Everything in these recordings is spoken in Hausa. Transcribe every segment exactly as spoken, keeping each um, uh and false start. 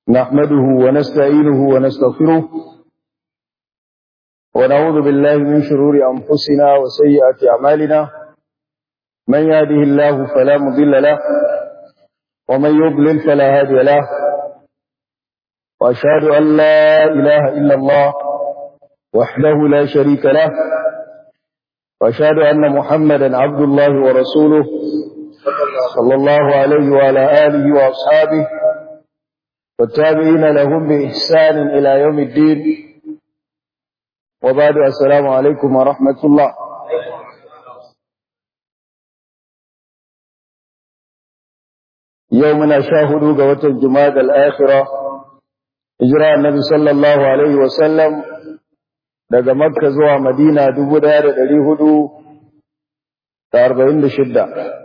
نحمده ونستعينه ونستغفره ونعوذ بالله من شرور أنفسنا وسيئات أعمالنا من يهده الله فلا مضل له ومن يضلل فلا هادي له وأشهد أن لا إله إلا الله وحده لا شريك له وأشهد أن محمدا عبد الله ورسوله صلى الله عليه وعلى آله وأصحابه والتابعين لهم بإحسان إلى يوم الدين وبعد السلام عليكم ورحمة الله. يومنا شاهدوا قوة الجماد الآخرة إجراء النبي صلى الله عليه وسلم daga Makka zuwa Madina dubu ɗaya da ɗari hudu da arba'in da shidda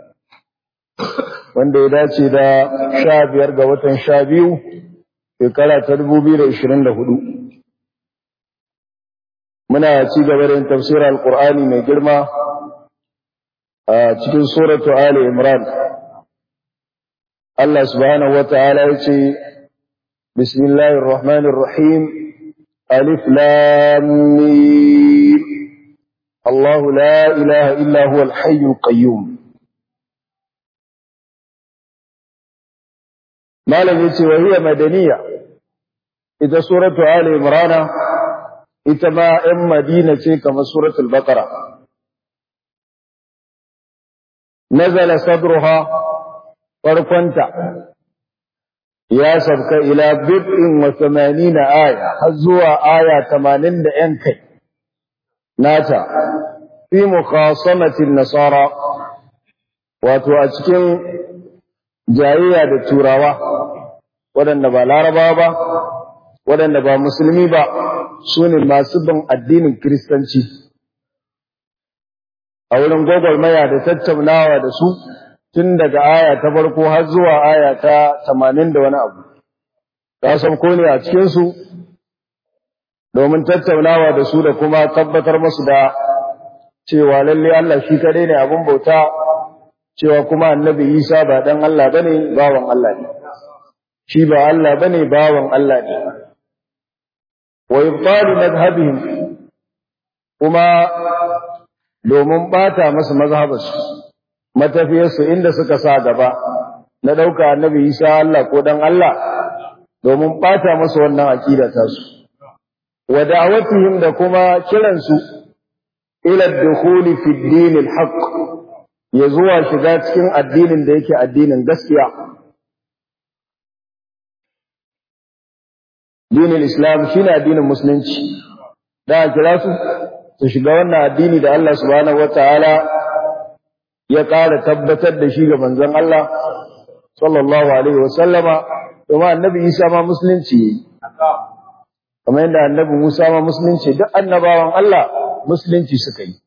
wanda ya dace da sha biyar ga watan sha biyu shekara ta dubu biyu da ishirin da hudu. Muna ci gaba da yin tafsirar Alƙur'ani mai girma a cikin suratu Ali Imran. Allah subhanahu wa ta'ala ya ce, Bismillahir Rahmanir Rahim, Alif Lam Mim, Allahu la ilaha illa huwa al-hayyul qayyum. Malam yace wa hiya madaniya, ita suratu Ali Imran ita ma ‘yan Madina ce kamar suratul Baqara. Nazala sadruha farkonta ya sabka ila bid'in wa thamanina aya har zuwa aya tamanin da ‘yan kai nata fi mukhasamatin nasara wato a cikin jayayya da turawa waɗanda ba larabawa ba waɗanda ba musulmi ba su ne masu bin addinin Kiristanci, a wurin gwagwarmaya da tattaunawa da su tun daga aya ta farko har zuwa aya ta tamanin da wani abu. Ta sauko ne a cikinsu domin tattaunawa da su da kuma tabbatar masu da cewa lalle Allah shi kaɗai ne abin bauta, cewa kuma annabi Isa ba ɗan Allah ba ne, bawan Allah ne. Shi ba Allah ba ne, bawan Allah ne. wa ibtalu madhhabihim kuma domin bata masu mazhabarsu matafiyarsu inda suka sa gaba na dauka annabi Isa Allah ko dan Allah domin bata masu wannan akida ta su wa da'awatihim da kuma kiransu ila dukhuli fi ad-din al-haq ya zuwa shiga cikin addinin da yake addinin gaskiya. Dinin Islam shine addinin musulunci da kira su su shiga wannan addini da Allah subhanahu wataala ya ƙara tabbatar da shi ga manzon Allah sallallahu alaihi wasallama kuma annabi Isa ma musulunci kamar yadda annabi Musa ma musulunci duk annabawan Allah musulunci suka yi.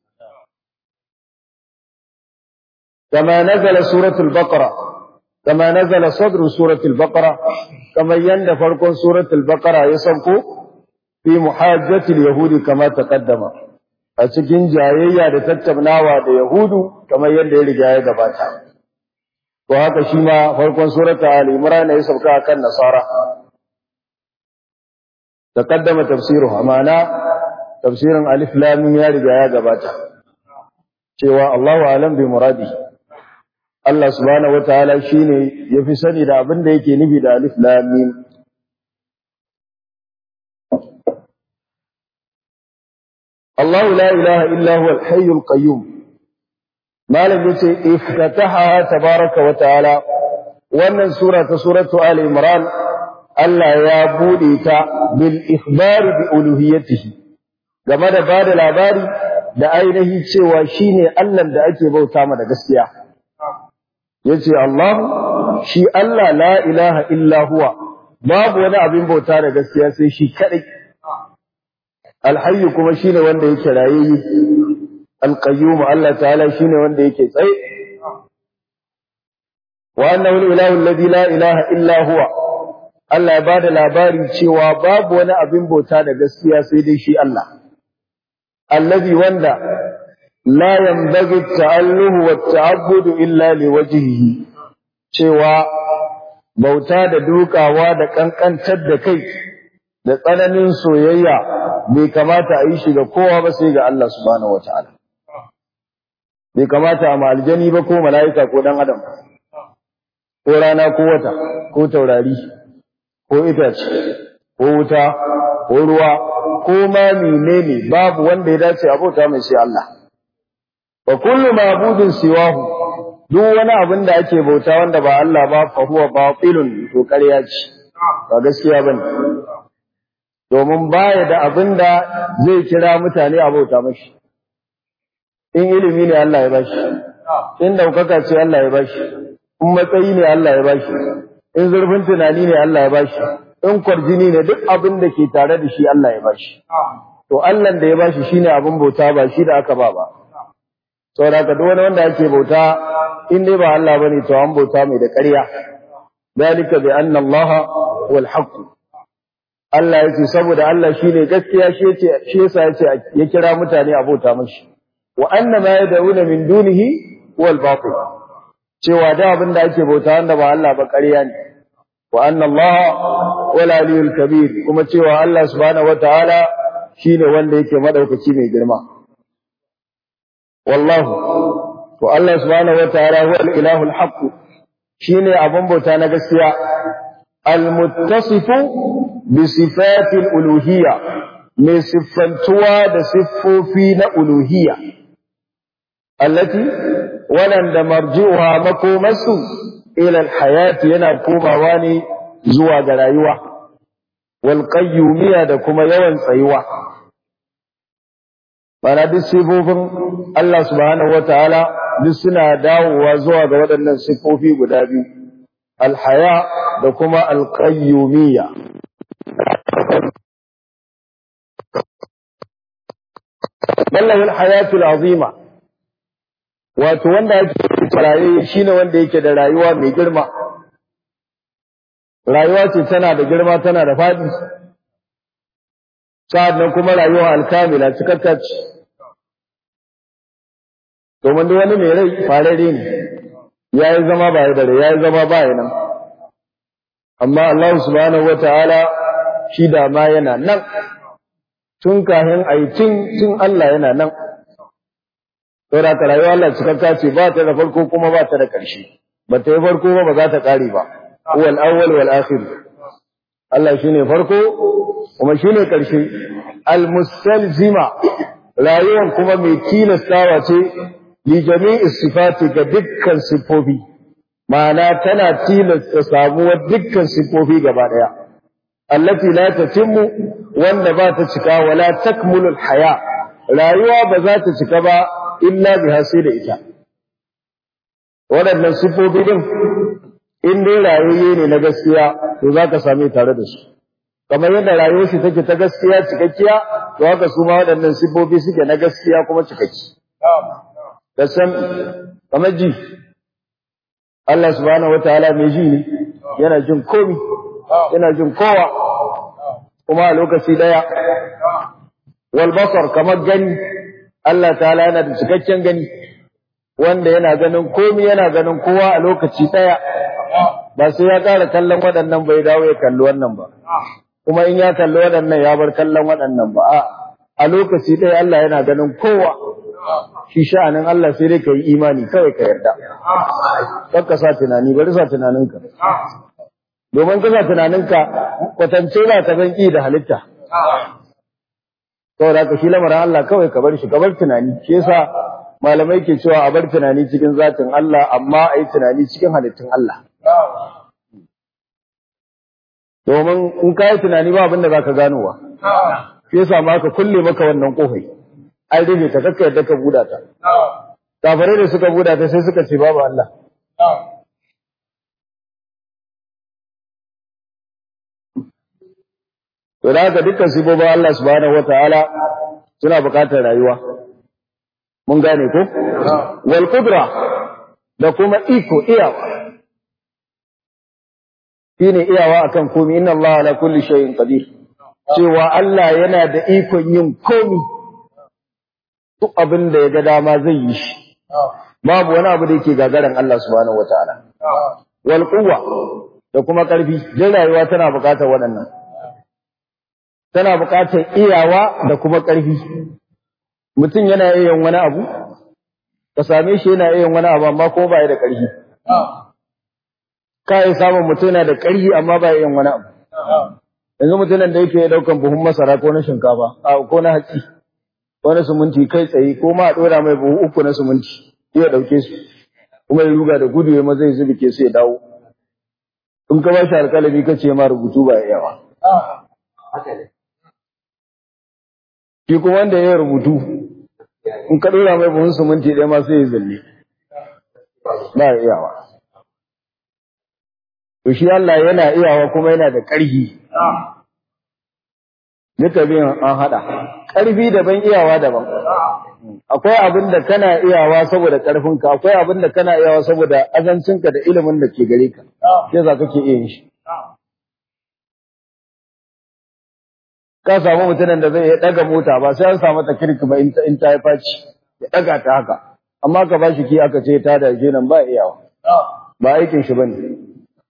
Kama nazala suratul baqara kama nazala sadru suratul baqara kamar yanda farkon suratul baqara ya sauko fi muhajjatil yahudi kama taqaddama a cikin jayayya da tattaunawa da yahudu kamar yanda ya riga ya gabata. To haka shi ma farkon suratul ali imran ya sauka akan nasara taqaddama tafsiruha ma'ana tafsirin alif lam mim ya riga ya gabata cewa Allahu a'lam bi muradi. Allah subhanahu wataala shine yafi sani da abin da yake nufi da alif lam mim. Allahu la ilaha illa huwa al-hayyul qayyum. Malam yace iftataha tabaraka wa ta'ala wannan sura ta suratu Ali Imran Allah ya bude ta bil ikhbar bi uluhiyyatihi game da bada labari da ainihi cewa shine Allah da ake bauta ma da gaskiya. Yace Allah shi Allah la ilaha illa huwa babu wani abin bauta da gaskiya sai shi kadai. Al-hayy kuma shine wanda yake rayayye. Al-qayyum Allah ta'ala shine wanda yake tsaye. Wa annahu al-ilahu alladhi la ilaha illa huwa Allah ya bada labari cewa babu wani abin bauta da gaskiya sai dai shi Allah. Alladhi wanda la yanbaghi ta'alluhu wa ta'abbudu illa liwajhihi cewa bauta da dukawa da kankantar da kai da tsananin soyayya bai kamata a yi shi ga kowa ba sai ga Allah subhanahu wataala bai kamata a aljani ba ko mala'ika ko dan adam ko rana ko wata ko taurari ko itace ko wuta ko ruwa ko ma menene babu wanda ya dace abota mai sai Allah wa kullu ma'budin siwahu duk wani abin da ake bauta wanda ba Allah ba fa huwa batilun to ƙarya ce ba gaskiya bane domin baya da abin da zai kira mutane a bauta mashi in ilimi ne Allah ya bashi in daukaka ce Allah ya bashi in matsayi ne Allah ya bashi in zurfin tunani ne Allah ya bashi in kwarjini ne duk abin da ke tare da shi Allah ya bashi to Allah da ya bashi shine abin bauta ba shi da aka ba ba saboda ka duk wani wanda ake bauta in dai ba Allah bane to an bauta mai da ƙarya dalika bi anna Allah wal haqq Allah yake saboda Allah shine gaskiya shi yace shi yasa yace ya kira mutane a bauta mashi wa anna ma yad'una min dunihi wal batil cewa da abin da ake bauta wanda ba Allah ba ƙarya ne wa anna Allah wal aliyul kabir kuma cewa Allah subhanahu wataala shine wanda yake madaukaki mai girma wallahu to Allah subhanahu wataala huwa al-ilahu al-haqq shine abun bauta na gaskiya al-muttasifu bi sifati al-uluhiyya mai siffantuwa da siffofi na uluhiyya allati walanda marji'uha makomasu ila al-hayati yana komawa ne zuwa ga rayuwa wal qayyumiyya da kuma yawan tsayuwa bana duk sifofin Allah subhanahu wataala duk suna dawowa zuwa ga waɗannan sifofi guda biyu alhaya da kuma alqayyumiyya ballahu alhayatul azima wato wanda yake raye shine wanda yake da rayuwa mai girma rayuwa ce tana da girma tana da fadi sa'annan kuma rayuwa alkamila cikakka ce domin duk wani mai rai farare ne ya yi zama ba ya dare ya yi zama ba ya nan amma Allah subhanahu wa ta'ala shi da ma yana nan tun kahin aitin tun Allah yana nan saboda ka rayuwa Allah cikakka ce ba ta da farko kuma ba ta da ƙarshe ba ta yi farko ba ba za ta ƙare ba huwal awwal wal akhir Allah shine farko kuma shine ƙarshe al mustalzima rayuwar kuma mai tilastawa ce li jami'i sifati ga dukkan sifofi ma'ana tana tilasta samuwar dukkan sifofi gaba daya allati la tatimmu wanda ba ta cika wala takmulul haya rayuwa ba za ta cika ba illa biha sai da ita waɗannan sifofi din in dai rayuwa ne na gaskiya to za ka same tare da su kamar yadda rayuwar shi take ta gaskiya cikakkiya to haka su ma waɗannan sifofi suke na gaskiya kuma cikakki da san kamar ji Allah subhanahu wataala mai ji ne yana jin komi yana jin kowa kuma a lokaci daya wal basar kamar gani Allah ta'ala yana da cikakken gani wanda yana ganin komi yana ganin kowa a lokaci daya ba sai ya ƙara kallon waɗannan bai dawo ya kalli wannan ba kuma in ya kalli waɗannan ya bar kallon waɗannan ba a lokaci ɗaya Allah yana ganin kowa shi sha'anin Allah sai dai ka yi imani kawai ka yarda kar ka sa tunani bari sa tunaninka domin ka sa tunaninka kwatance za ka zan ƙi da halitta saboda ka shi lamarin Allah kawai ka bar shi ka bar tunani shi yasa malamai ke cewa a bar tunani cikin zatin Allah amma a yi tunani cikin halittun Allah domin in ka yi tunani ba abin da za ka ganowa shi yasa ma ka kulle maka wannan kofai an rufe ta kakka yadda ka buɗa ta kafirai da suka buɗa ta sai suka ce babu Allah to da haka dukkan sifofin Allah subhanahu wataala suna buƙatar rayuwa mun gane ko wal qudra da kuma iko iyawa shine iyawa akan komai inna Allah ala kulli shay'in qadir cewa Allah yana da ikon yin komai duk abin da ya ga dama zai yi shi babu wani abu da yake gagaran Allah subhanahu wataala wal quwwa da kuma ƙarfi. Jin rayuwa tana buƙatar waɗannan. Tana buƙatar iyawa da kuma ƙarfi. Mutum yana iya yin wani abu, ka same shi yana iya yin wani abu amma kuma ba ya da ƙarfi. Ka yi samun mutum yana da ƙarfi amma ba ya yin wani abu. Yanzu mutumin da yake ɗaukan buhun masara ko na shinkafa, ko na hatsi, ko na suminti kai tsaye, ko ma a ɗora mai buhu uku na suminti, iya ɗauke su, kuma ya ruga da gudu ya maza ya zubike su ya dawo. In ka ba shi alƙalami ka ce ma rubutu ba yawa. Shi kuma wanda ya rubutu, in ka ɗora mai buhun suminti ɗaya ma sai ya zalle. Ba ya iyawa. To shi Allah yana iyawa kuma yana da ƙarfi. Duka biyan an haɗa. Ƙarfi daban iyawa daban. Akwai abin da kana iyawa saboda ƙarfinka, akwai abin da kana iyawa saboda azancinka da ilimin da ke gare ka. Sai za kake iya yin shi. Ka samu mutumin da zai ɗaga mota ba sai an samu ta kirki ba in ta yi faci, ya ɗaga ta haka. Amma ka ba shi ki aka ce ta da nan ba iyawa. Ba aikin shi ba ne.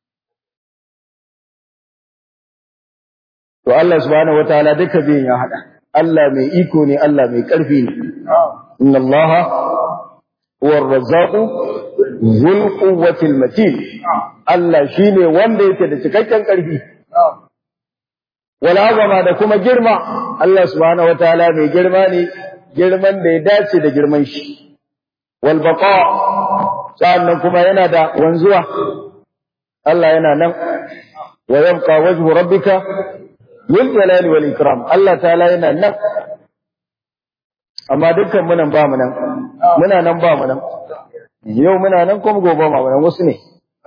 To Allah subhanahu wataala duka biyan ya hada. Allah mai iko ne, Allah mai karfi ne. Inna Allah huwa ar-razzaq dhul quwwati al-matin. Allah shine wanda yake da cikakken karfi. Wal azama da kuma girma. Allah subhanahu wataala mai girma ne, girman da ya dace da girman shi. Wal baqa sannan kuma yana da wanzuwa. Allah yana nan. Wa yabqa wajhu rabbika bil jalali wal ikram. Allah ta'ala yana nan, amma dukkan mu nan ba mu nan, muna nan ba mu nan, yau muna nan kuma gobe ba mu nan, wasu ne.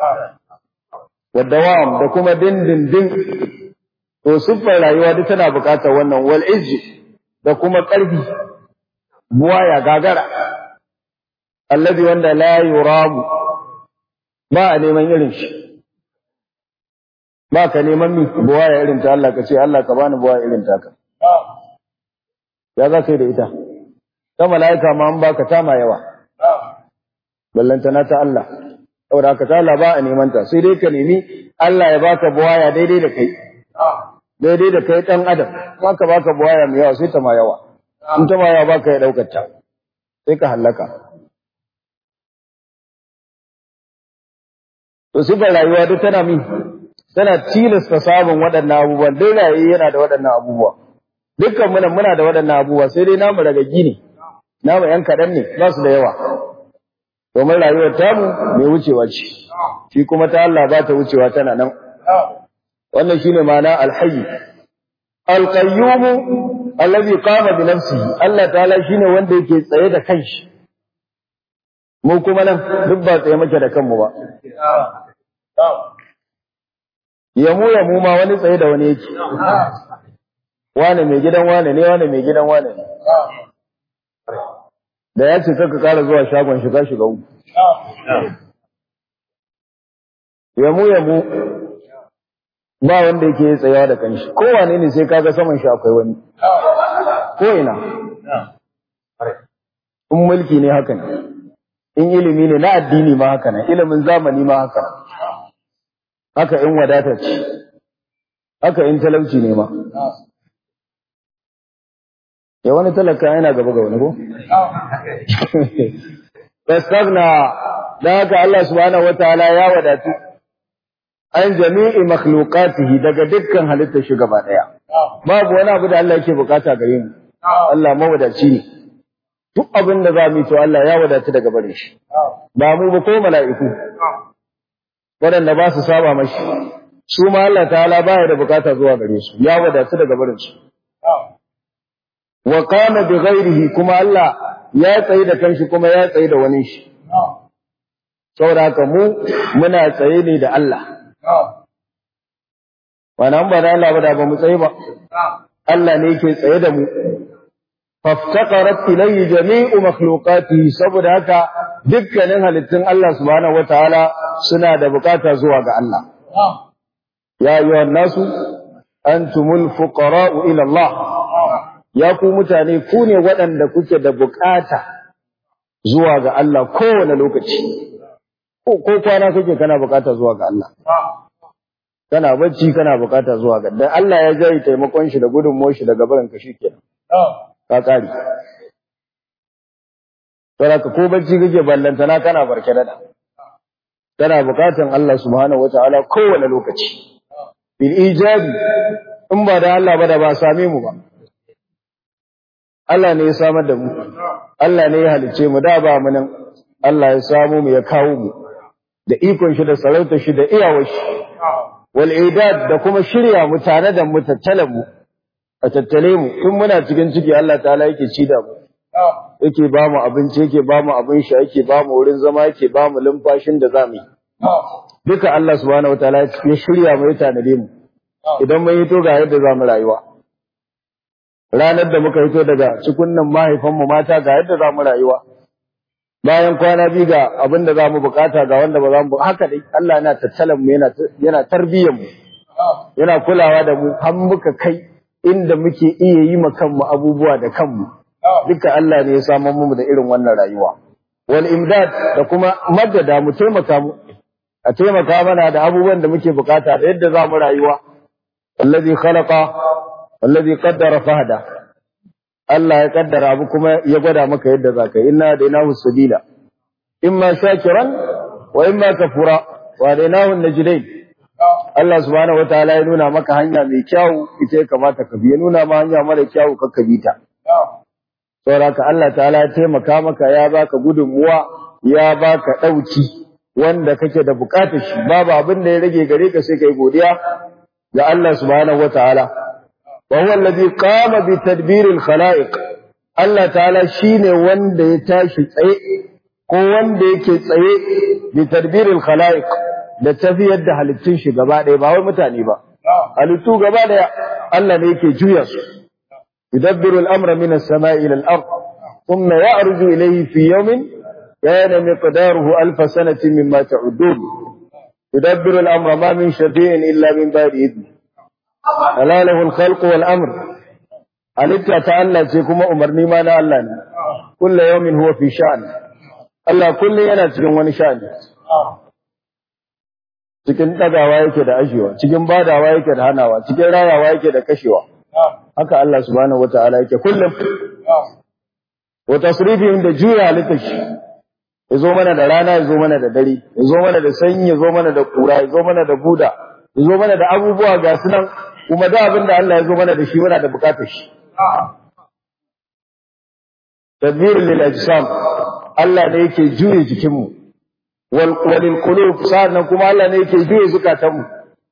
Wadawam da kuma dindindin. To siffar rayuwa duk tana buƙatar wannan wal izzi da kuma ƙarfi, buwaya gagara, alladhi wanda la yuramu, ba a neman irin shi. Ba ka neman mi buwaya irin ta Allah ka ce Allah ka bani buwaya irin ta ka. Ya za ka yi da ita? Ta mala'ika ma an baka ta ma yawa. Ballantana ta Allah. Saboda haka ta Allah ba a neman ta, sai dai ka nemi Allah ya baka buwaya daidai da kai. Daidai da kai ɗan adam. Ma ka baka buwaya mai yawa sai ta ma yawa. In ta ma yawa baka ya ɗaukar ta. Sai ka hallaka. To sifar rayuwa duk tana min tana tilasta samun waɗannan abubuwan, dai raye yana da waɗannan abubuwa. Dukkan muna muna da waɗannan abubuwa, sai dai namu ragaggi ne, namu ‘yan kaɗan ne, ba su da yawa. Domin rayuwar tamu mai wucewa ce, shi kuma ta Allah ba ta wucewa tana nan. Wannan shi ne ma'ana alhayi. Alƙayyumu, allazi qama bi nafsihi, Allah ta'ala shi ne wanda yake tsaye da kanshi. Mu kuma nan duk ba tsaye muke da kanmu ba. Yamu yamu ma wani tsaye da wani yake. Wane mai gidan wane ne, wane mai gidan wane ne. Da ya ce kaka kara zuwa shagon shiga shiga uku. Yamu yamu ba wanda yake tsayawa da kanshi. Kowane ne sai kaga saman shi akwai wani. Ko ina. In mulki ne haka ne. In ilimi ne na addini ma haka ne. Ilimin zamani ma haka ne. Haka in wadata ce, haka in talauci ne ma. Ya wani talaka yana gaba ga wani ko? Fasagna, don haka Allah subhanahu wa ta'ala ya wadatu, an jami'i makhluqatihi daga dukkan halittar shi gaba ɗaya. Babu wani abu da Allah yake bukata gare mu. Allah mawadaci ne. Duk abin da za mu yi to Allah ya wadatu daga bare shi. Ba mu ba ko mala'iku. Waɗanda ba su saba mashi, su ma Allah ta'ala baya da bukata zuwa gare su, ya wadatu daga barin su. Wa qama bi ghairihi, kuma Allah ya tsaye da kanshi kuma ya tsaye da wani shi. Saboda haka mu muna tsaye ne da Allah. Wannan ba da Allah ba da ba mu tsaye ba. Allah ne yake tsaye da mu. Faftaqarat ilayhi jami'u makhluqatihi, saboda haka dukkanin halittun Allah subhanahu wataala suna da bukata zuwa ga Allah. Ya ayyuhan nasu antumul fuqara'u ila Allah. Ya ku mutane ku ne waɗanda kuke da bukata zuwa ga Allah kowane lokaci. Ko ko kwana kake kana bukata zuwa ga Allah. kana bacci kana bukata zuwa ga dan Allah ya jayi taimakon shi da gudunmuwar shi daga barin ka shikenan ka kare saboda ko bacci kake ballantana kana barke da kana bukatan Allah subhanahu wataala kowane lokaci bil ijabi in ba da Allah ba da ba same mu ba Allah ne ya samar da mu Allah ne ya halice mu da ba mu nan Allah ya samu mu ya kawo mu da ikon shi da sarautar shi da iyawar shi wal idad da kuma shirya mu tare da mu tattale mu a tattale mu tun muna cikin ciki Allah ta'ala yake ci da mu yake ba mu abinci yake ba mu abin sha yake ba mu wurin zama yake ba mu lumfashin da zamu yi duka Allah subhanahu wataala ya shirya mu ya tanade mu idan mun hito ga yadda zamu rayuwa ranar da muka hito daga cikunnan mahaifan mu mata ga yadda zamu rayuwa bayan kwana biyu ga abin da zamu bukata ga wanda ba za mu haka dai Allah yana tattalan mu yana yana tarbiyyar mu yana kulawa da mu har muka kai inda muke iya yi ma kanmu abubuwa da kanmu duka Allah ne ya samar mu da irin wannan rayuwa wal imdad da kuma madada mu taimaka mu a taimaka mana da abubuwan da muke bukata da yadda zamu rayuwa allazi khalaqa allazi qaddara fahada Allah ya kaddara abu kuma ya gwada maka yadda zaka yi inna dainahu sabila imma shakiran wa imma kafura wa dainahu najdain Allah subhanahu wataala ya nuna maka hanya mai kyau ita ya kamata ka bi ya nuna ma hanya mara kyau ka ka bi ta saboda Allah ta'ala ya taimaka maka ya baka gudunmuwa ya baka dauki wanda kake da bukatar shi babu abin da ya rage gare ka sai kai godiya ga Allah subhanahu wataala wa huwa alladhi qama bi tadbir al khalaiq Allah ta'ala shine wanda ya tashi tsaye ko wanda yake tsaye bi tadbir al khalaiq da tafiyar da halittun shi gaba ɗaya ba wai mutane ba halittu gaba ɗaya Allah ne yake juya su yudabbiru al amra min as sama'i ila al ard thumma ya'ruju ilayhi fi yawmin kana miqdaruhu alf sanatin mimma ta'udun yudabbiru al amra ma min shafi'in illa min ba'di idni ala lahu al khalqu wal amr halitta ta Allah ce kuma umarni ma na Allah ne kullu yawmin huwa fi sha'n Allah kullu yana cikin wani sha'ani cikin ɗagawa yake da ashewa, cikin badawa yake da hanawa, cikin rayawa yake da kashewa. Haka Allah subhanahu wata'ala yake kullum. Wa tasrifihim da juya halittar shi. Ya zo mana da rana, ya zo mana da dare, ya zo mana da sanyi, ya zo mana da kura, ya zo mana da buda, ya zo mana da abubuwa ga su nan, kuma da abin da Allah ya zo mana da shi muna da bukatar shi. Tadbirul lil ajsam Allah ne yake juye jikinmu. walil qulub sannan kuma Allah ne yake juye zukatanmu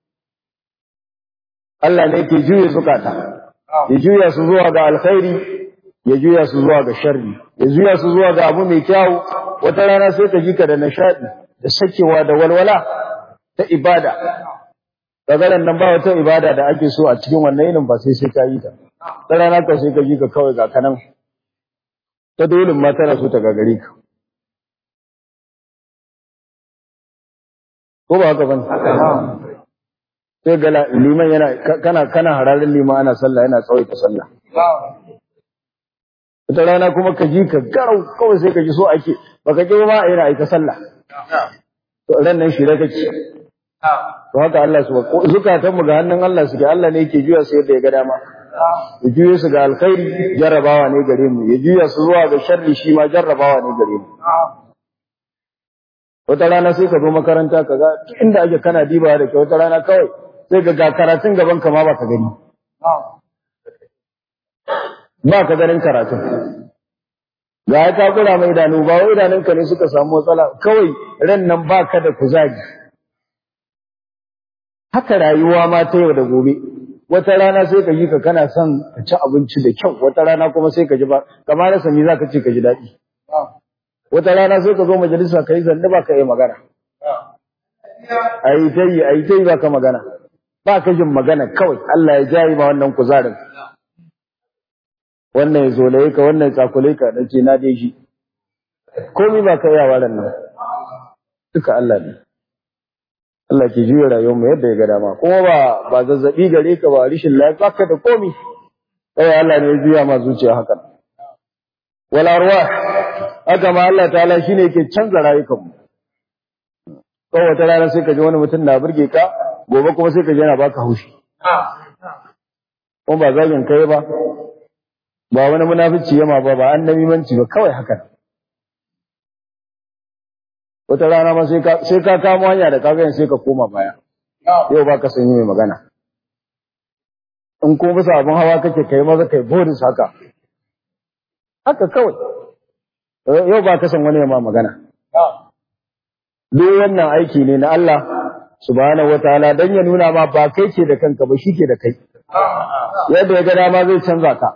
Allah ne yake juye zukata ya juya su zuwa ga alkhairi ya juya su zuwa ga sharri ya juya su zuwa ga abu mai kyau wata rana sai ka ji ka da nishadi da sakewa da walwala ta ibada daga nan ba wata ibada da ake so a cikin wannan yinin ba sai sai ka yi ta ta rana ka sai ka ji ka kawai ga kanan ta dole ma tana so ta gagare ka ko ba haka bane sai ga liman yana kana kana hararin liman ana sallah yana tsawaita sallah wata rana kuma ka ji ka garau kawai sai ka ji so ake baka ji ma yana aika sallah to ran nan shi da kake to haka Allah su zukatan mu ga hannun Allah suke Allah ne yake juya su yadda ya ga dama ya juya su ga alkhairi jarrabawa ne gare mu ya juya su zuwa ga sharri shi ma jarrabawa ne gare mu wata rana sai ka zo makaranta ka ga inda ake kana dibawa da ke wata rana kawai sai ga karatun gaban ka ma ba ka gani ba ka ganin karatun ga ya takura mai idanu ba wai idanunka ne suka samu matsala kawai ran nan ba ka da kuzari haka rayuwa ma ta yau da gobe wata rana sai ka ji ka kana son ka ci abinci da kyau wata rana kuma sai ka ji ba kamar rasa me za ka ce ka ji daɗi wata rana sai ka zo majalisa ka yi zanne ba ka yi magana a yi ta yi a yi ta yi ba ka magana ba ka jin magana kawai Allah ya jayi ma wannan kuzarin wannan ya zolaye ka wannan ya tsakule ka na ce na dai shi komai ba ka yi a waran nan duka Allah ne Allah ke juya rayuwar mu yadda ya ga dama kuma ba ba zazzabi gare ka ba rishin lafiya ka da komai sai Allah ne ya juya ma zuciya haka wal arwah haka ma Allah ta'ala shine yake canza rayukan mu kawai wata rana sai ka ji wani mutum na burge ka gobe kuma sai ka je yana baka haushi kuma ba zagin kai ba ba wani munafici yama ba ba annabi manci ba kawai haka wata rana ma sai ka sai ka kamo hanya da kaga sai ka koma baya yau ba ka san yi mai magana in ko bisa abin hawa kake kai maza kai bonus haka haka kawai yau ba ka san wani ma magana duk wannan aiki ne na Allah subhanahu wataala dan ya nuna ma ba kai ke da kanka ba shi ke da kai yadda ya ga dama zai canza ka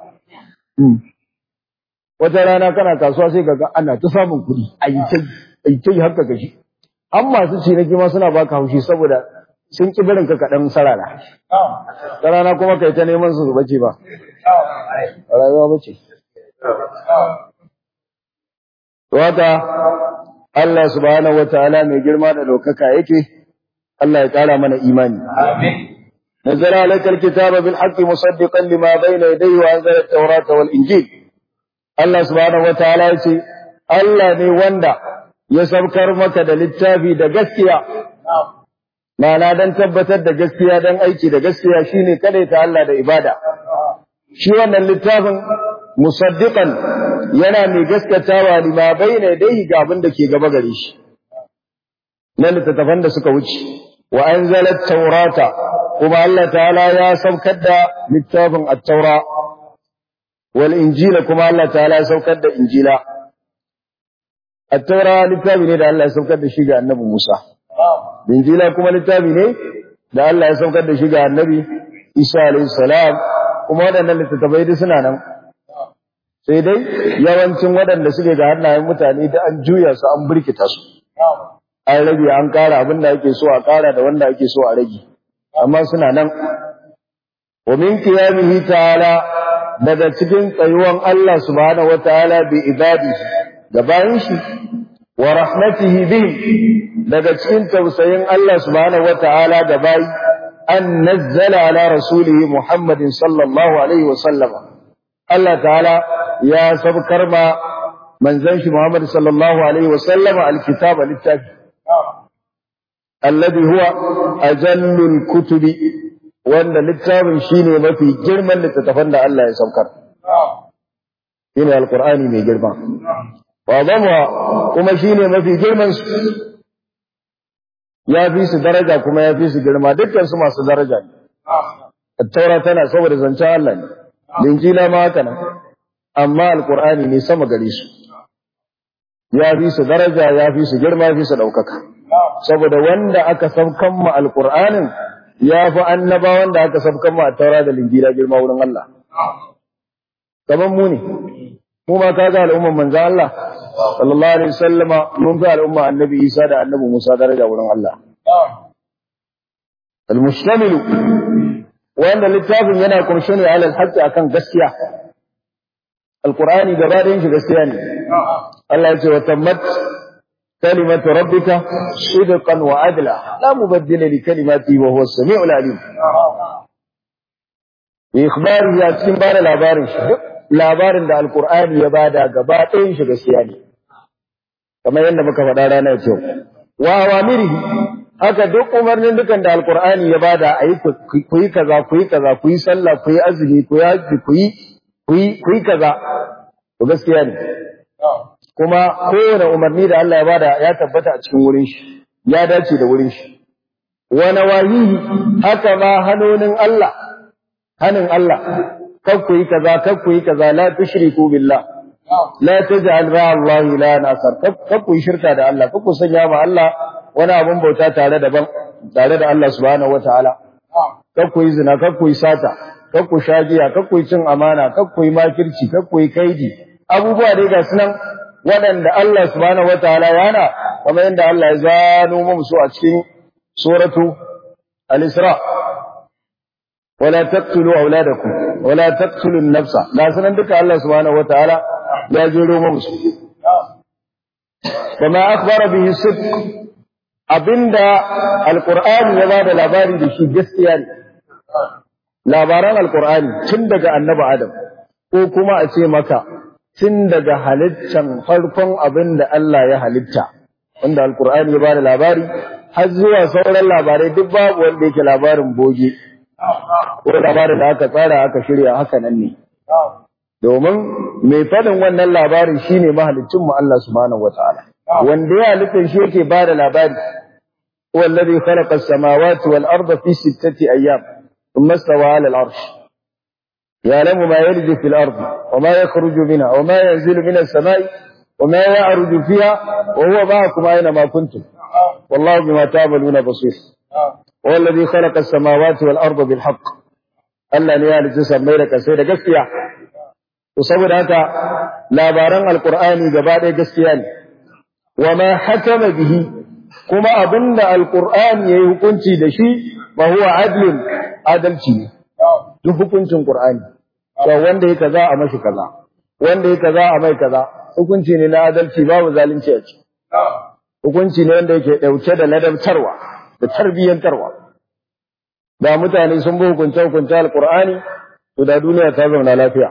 wata rana kana kasuwa sai kaga ana ta samun kuɗi ai tai haka gashi an masu ciniki ma suna baka haushi saboda sun ki barin ka kaɗan sarara ta rana kuma kai ta neman su bace ba rayuwa bace wata Allah subhanahu wataala mai girma da ɗaukaka yake Allah ya ƙara mana imani amin نزل عليك الكتاب بالحق مصدقا لما بين يديه وأنزل التوراة والإنجيل الله سبحانه وتعالى يقول الله ني وندا يسبكر maka da littafi da gaskiya ma'ana dan tabbatar da gaskiya dan aiki da gaskiya shine kada ta Allah da ibada shi wannan littafin musaddiqan yana mai gaskatawa lima bayna yadayhi ga abin da ke gaba gare shi na littattafan da suka wuce wa anzala at-taurata kuma Allah ta'ala ya saukar da littafin at-taura wal injila kuma Allah ta'ala ya saukar da injila at-taura littafi ne da Allah ya saukar da shi ga annabi Musa injila kuma littafi ne da Allah ya saukar da shi ga annabi Isa alayhi salam kuma waɗannan littattafai duk suna nan sai dai yawancin waɗanda suke ga hannayen mutane da an juya su an birkita su an rage an ƙara abin da ake so a ƙara da wanda ake so a rage amma suna nan wa min qiyamihi ta'ala daga cikin tsayuwan Allah subhanahu wataala bi ibadihi da bayin shi wa rahmatihi bihim daga cikin tausayin Allah subhanahu wataala da bayi an nazzala ala rasulihi Muhammadin sallallahu alaihi wa sallama Allah ta'ala ya sabkar ma manzon shi Muhammad sallallahu alaihi wa sallama alkitaba littafi alladhi huwa ajallul kutubi wanda littafin shine mafi girman littafan da Allah ya saukar shine alqur'ani mai girma wa dama kuma shine mafi girman su ya fi su daraja kuma ya fi su girma dukkan su masu daraja ne at-taura tana saboda zancen Allah ne linjila ma haka nan amma alqur'ani ne sama gare su ya fi su daraja ya fi su girma ya fi su daukaka saboda wanda aka saukan mu alqur'anin ya fi annabawan da aka saukan mu at-taura da linjila girma wurin Allah kaman mu ne mu ma kaga al'umman manzo Allah sallallahu alaihi wasallama mun ga al'umma annabi Isa da annabi Musa daraja wurin Allah al-mustamil wanda littafin yana kunshe ne alal haqqi akan gaskiya alqur'ani gaba da shi gaskiya ne Allah ya ce wa tammat kalimatu rabbika sidqan wa adla la mubaddila li kalimati wa huwa as-sami'ul alim ikhbar ya cikin bada labarin shi labarin da alqur'ani ya bada gaba ɗayan shi gaskiya ne kamar yadda muka faɗa ranar yau wa awamirihi haka duk umarnin dukan da alqur'ani ya bada ayi ku yi kaza ku yi kaza ku yi sallah ku yi azumi ku yi haji ku yi ku yi kaza to gaskiya ne kuma kowane umarni da Allah ya bada ya tabbata a cikin wurin shi ya dace da wurin shi wa nawahihi haka ma hanonin Allah hanin Allah kar ku yi kaza kar ku yi kaza la tushriku billah la taj'al ma'a Allah ilahan akhar kar ku yi shirka da Allah kar ku sanya ma Allah wani abun bauta tare da ban tare da Allah subhanahu wataala kar ku yi zina kar ku yi sata kar ku shagiya kar ku yi cin amana kar ku yi makirci kar ku yi kaidi abubuwa dai ga sunan waɗanda Allah subhanahu wataala yana kamar yadda Allah ya zano mu su a cikin suratu al-Isra wala taqtulu auladakum wala taqtulu an-nafsa la sanan duka Allah subhanahu wataala ya jiro mu su kuma akhbara bihi sidq abinda alqur'ani ya bada labari da shi gaskiya ne labaran alqur'ani tun daga annabi Adam ko kuma a ce maka tun daga halittan farkon abin da Allah ya halitta wanda alkur'ani ya bada labari har zuwa sauran labarai duk babu wanda yake labarin boge ko labarin da aka tsara aka shirya haka nan ne domin mai fadin wannan labarin shine mahaliccin mu Allah subhanahu wataala wanda ya halitta shi yake bada labari wallazi khalaqa as-samawati wal arda fi sittati ayyam thumma istawa 'ala al-'arsh ya'lamu ma yalju fil ardi wa ma yakhruju minha wa ma yanzilu minas samai wa ma ya'ruju fiha wa huwa ma'akum aina ma kuntum wallahu bima ta'maluna basir wallazi khalaqa as-samawati wal arda bil haqq Allah ne ya halitta sammai da kasai da gaskiya to saboda haka labaran alqur'ani gaba ɗaya gaskiya ne wa ma hakama bihi kuma abinda alqur'ani yayi hukunci da shi ba huwa adlun adalci ne duk hukuncin qur'ani to wanda yake kaza a mashi kaza wanda yake kaza a mai kaza hukunci ne na adalci babu zalunci a ciki hukunci ne wanda yake dauke da ladabtarwa da tarbiyyantarwa da mutane sun bi hukunce hukunce alqur'ani to da duniya ta zauna lafiya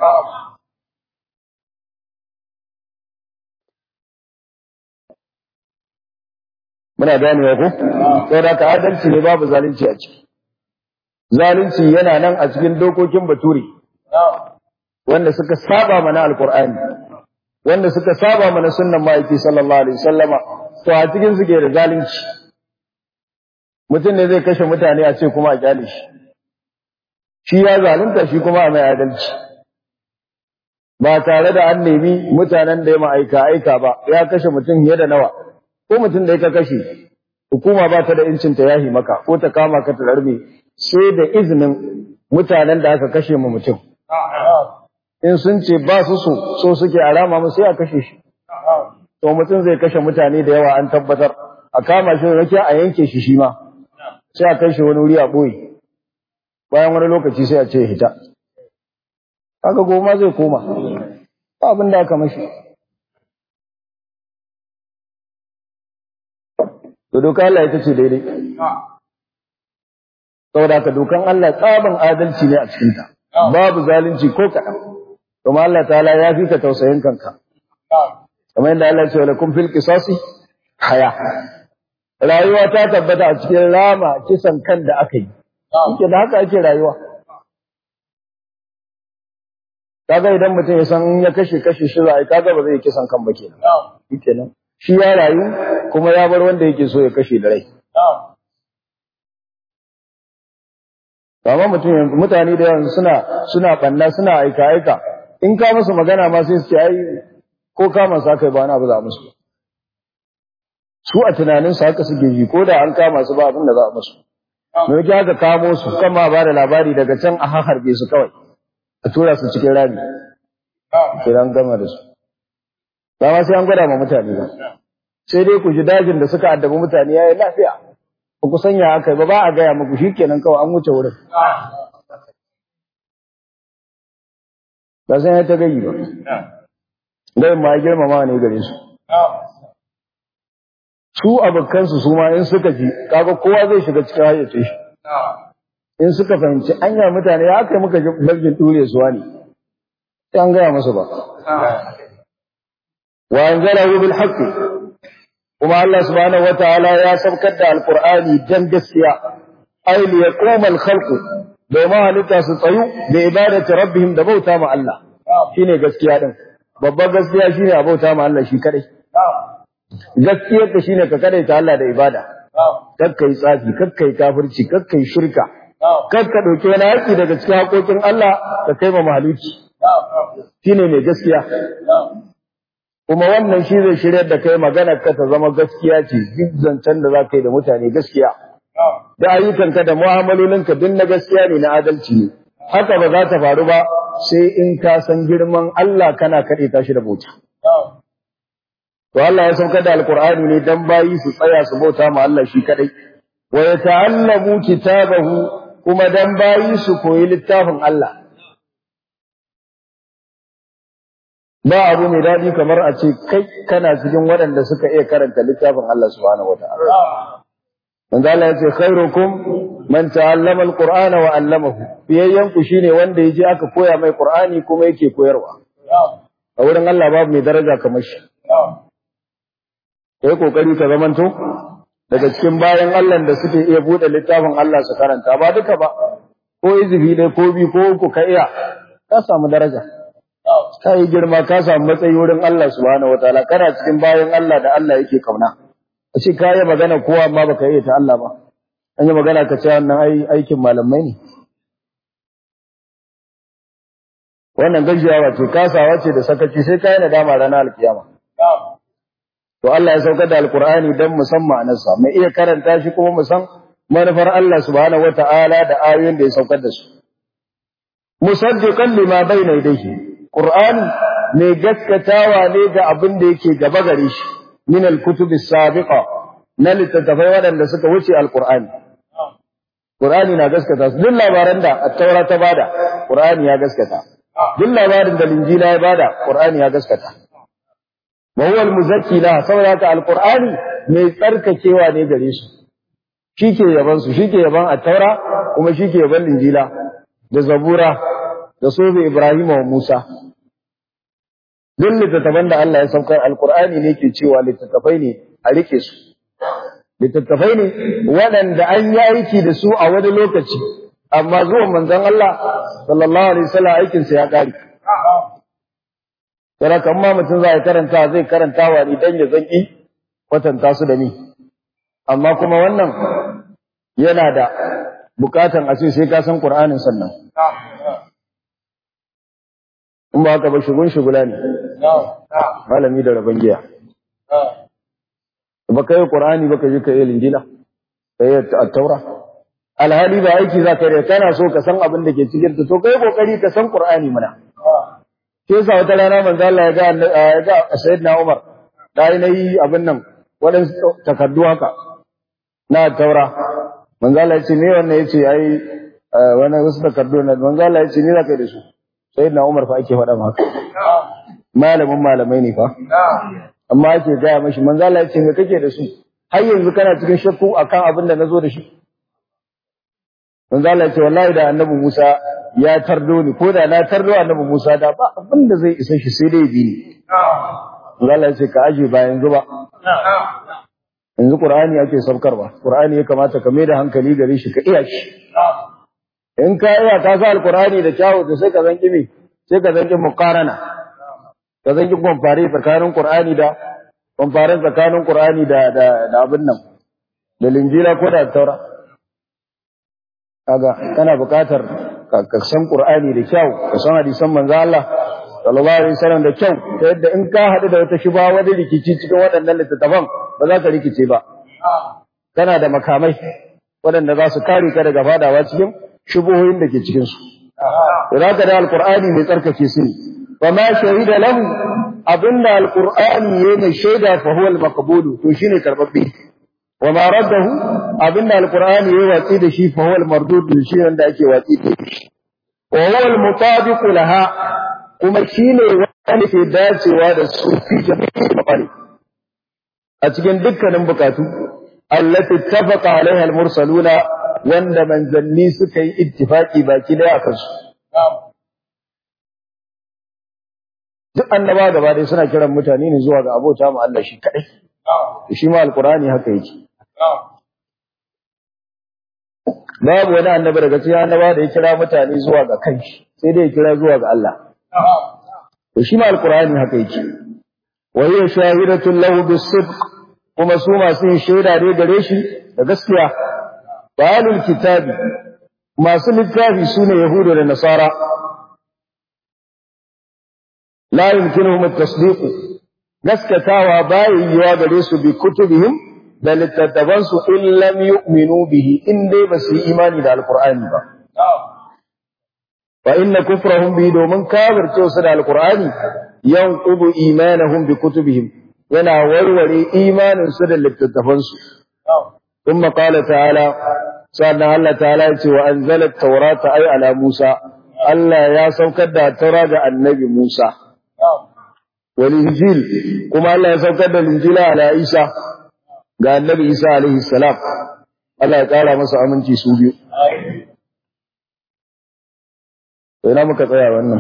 muna ganewa ko saboda ka adalci ne babu zalunci a ciki zalunci yana nan a cikin dokokin bature wanda suka saba mana alqur'ani wanda suka saba mana sunnan ma'aiki sallallahu alaihi wasallama to a cikin suke da zalunci mutum ne zai kashe mutane a ce kuma a kyale shi shi ya zalunta shi kuma a mai adalci ba tare da an nemi mutanen da ya ma'aika aika ba ya kashe mutum fiye da nawa ko mutum da ya kashe hukuma ba ta da incin ta yahi maka ko ta kama ka ta darbe sai da izinin mutanen da aka kashe mu mutum in sun ce ba su so so suke alama mu sai a kashe shi to mutum zai kashe mutane da yawa an tabbatar a kama shi rake a yanke shi shi ma sai a kai shi wani wuri a boye bayan wani lokaci sai a ce hita kaga goma zai koma ba abin da aka mashi to doka Allah ita ce daidai saboda ka dokan Allah tsaban adalci ne a cikin ta babu zalunci ko kaɗan kuma Allah ta'ala ya fi ka tausayin kanka kamar yadda Allah ya ce lakum fil qisasi haya rayuwa ta tabbata a cikin rama kisan kan da aka yi yake da haka ake rayuwa kaga idan mutum ya san ya kashe kashe shi zai kaga ba zai kisan kan ba kenan kenan shi ya rayu kuma ya bar wanda yake so ya kashe da rai amma mutum mutane da yawa suna suna banna suna aika aika in ka musu magana ma sai su ce ai ko kama sa kai ba na ba za musu su a tunanin su haka suke ji ko da an kama su ba abin da za a musu me yake haka kamo su kama ba da labari daga can a harbe su kawai a tura su cikin rami kiran gama da su ba ma sai an gwada ma mutane ba sai dai ku ji dajin da suka addabi mutane yayi lafiya ba ku sanya haka ba ba a gaya muku shikenan kawai an wuce wurin ba sai ya ta gayi ba dai ma girmama ne gare su su abokansu su ma in suka ji kaga kowa zai shiga cikin hayyacin shi in suka fahimci anya mutane ya kai muka ji barjin dure su wani sai an gaya musu ba wa anzalahu bil haqq kuma Allah subhanahu wataala ya sabkar da alqur'ani dan gaskiya ay li yaquma al khalq domin halitta su tsayu da ibadati rabbihim da bauta ma Allah shine gaskiya din babban gaskiya shine a bauta ma Allah shi kadai gaskiyar ka shine ka kadaita Allah da ibada kakkai tsafi kakkai kafirci kakkai shirka kakka dauke wani haƙi daga cikin haƙoƙin Allah ka kai ma mahaluki shine mai gaskiya kuma wannan shi zai shiryar da kai maganar ka ta zama gaskiya ce duk zancen da za ka yi da mutane gaskiya da ayyukanka da mu'amalolinka duk na gaskiya ne na adalci ne haka ba za ta faru ba sai in ka san girman Allah kana kaɗe tashi da bauta to Allah ya saukar da alqur'ani ne dan bayi su tsaya su bauta ma Allah shi kadai wa yata'allamu kitabahu kuma dan bayi su koyi littafin Allah ba abu mai dadi kamar a ce kai kana cikin waɗanda suka iya karanta littafin Allah subhanahu wataala manzo Allah ya ce khairukum man ta'allama alqur'ana wa 'allamahu biyayyan ku shine wanda yaje aka koya mai qur'ani kuma yake koyarwa a wurin Allah babu mai daraja kamar shi kai kokari ka zamanto daga cikin bayan Allah da suke iya bude littafin Allah su karanta ba duka ba ko izifi dai ko bi ko uku ka iya ka samu daraja ka yi girma ka samu matsayi wurin Allah subhanahu wataala kana cikin bayan Allah da Allah yake kauna a ce ka yi magana kowa amma baka yi ta Allah ba an yi magana ka ce wannan ai aikin malamai ne wannan gajiyawa ce kasawa ce da sakaci sai ka yi nadama ranar alkiyama to Allah ya saukar da alkur'ani don musamman anasa mai iya karanta shi kuma musan manufar Allah subhanahu wataala da ayoyin da ya saukar da su musaddiqan lima bayna yadayhi qur'ani mai gaskatawa ne ga abin da yake gaba gare shi min al-kutub as-sabiqa na littattafai waɗanda suka wuce alkur'ani qur'ani na gaskata su duk labaran da at-taura ta bada qur'ani ya gaskata duk labarin da linjila ya bada qur'ani ya gaskata wa huwa al-muzakki la saurata al-qur'ani mai tsarkakewa ne gare su shike yaban su shike yaban at-taura kuma shike yaban linjila da zabura da sufi ibrahim wa musa duk littattafan da Allah ya saukar al-qur'ani ne ke cewa littattafai ne a rike su littattafai ne waɗanda an yi aiki da su a wani lokaci amma zuwan manzon Allah sallallahu alaihi wasallam aikin sa ya kare Yara kan ma mutum zai karanta zai karantawa ni dan ya zanki kwatanta su da ni amma kuma wannan yana da bukatan a ce sai ka san Qur'anin sannan in ba haka ba shugun shugula ne malami da rabon giya ba kai Qur'ani ba ka je ka yi linjila kai at-taura alhali ba aiki za ka yi kana so ka san abin da ke cikin ta to kai kokari ka san Qur'ani mana ke sa wata rana manzo Allah ya ga ya ga sayyidina Umar dai nayi abin nan wadansu takaddu haka na taura manzo Allah ya ce me wannan yace ai wannan wasu takaddu na manzo Allah ya ce ni za ka yi da su sayyidina Umar fa ake faɗa maka malamin malamai ne fa amma ake gaya mashi manzo Allah ya ce me kake da su har yanzu kana cikin shakku akan abin da nazo da shi manzo Allah ya ce wallahi da annabi Musa ya tardo ni ko da na tardo annabi Musa da ba abin da zai isa shi sai dai bi ni manzo Allah ya ce ka aje ba yanzu ba yanzu Qur'ani ake saukarwa Qur'ani ya kamata ka mai da hankali gare shi ka iya shi in ka iya ka sa alqur'ani da kyawu to sai ka zanki me sai ka zanki muqarana ka zanki compare tsakanin Qur'ani da compare tsakanin Qur'ani da da da abin nan da linjila ko da taura kaga kana buƙatar ka san Qur'ani da kyau ka san hadisan manzo Allah sallallahu alaihi wasallam da kyau ta yadda in ka hadu da wata shuba wani rikici cikin waɗannan littattafan ba za ka rikice ba kana da makamai waɗanda za su kare ka daga fadawa cikin shubuhoyin da ke cikin su idan ka da alqur'ani mai tsarkake su ne wa ma shahida lahu abinda alqur'ani yayin shaida fa huwa almaqbulu to shine karbabbe wa ma raddahu abinda alqur'ani yayi watsi da shi fa huwa almardud shi wanda ake watsi da shi wa huwa almutabiq laha kuma shine wanda ke dacewa da su fi jami'i mafari a cikin dukkanin bukatu allati ittafaqa alaiha almursaluna wanda manzanni suka yi ittifaki baki daya akan su duk annaba gaba dai suna kiran mutane ne zuwa ga abota mu Allah shi kadai shi ma alqur'ani haka yake babu wani annabi daga cikin annaba da ya kira mutane zuwa ga kanshi sai dai ya kira zuwa ga Allah to shi ma alqur'ani haka yake wa hiya shahidatun lahu bis-sidq kuma su masu yin shaida ne gare shi da gaskiya bayanul kitabi masu littafi sune yahudu da nasara la yumkinuhum at-tasdiq gaskatawa bayan yiwa gare su bi kutubihim da littattafan su in lam yu'minu bihi in dai ba su yi imani da alqur'ani ba fa inna kufrahum bi domin kafirce su da alqur'ani yanqudu imanahum bi kutubihim yana warware imanin su da littattafan su kuma qala ta'ala sannan Allah ta'ala ya ce wa anzala at-taurata ay ala Musa Allah ya saukar da taura ga annabi Musa wal injil kuma Allah ya saukar da injila ala Isa ga annabi Isa alaihi salam Allah ya kara masa aminci su biyu ina muka tsaya wannan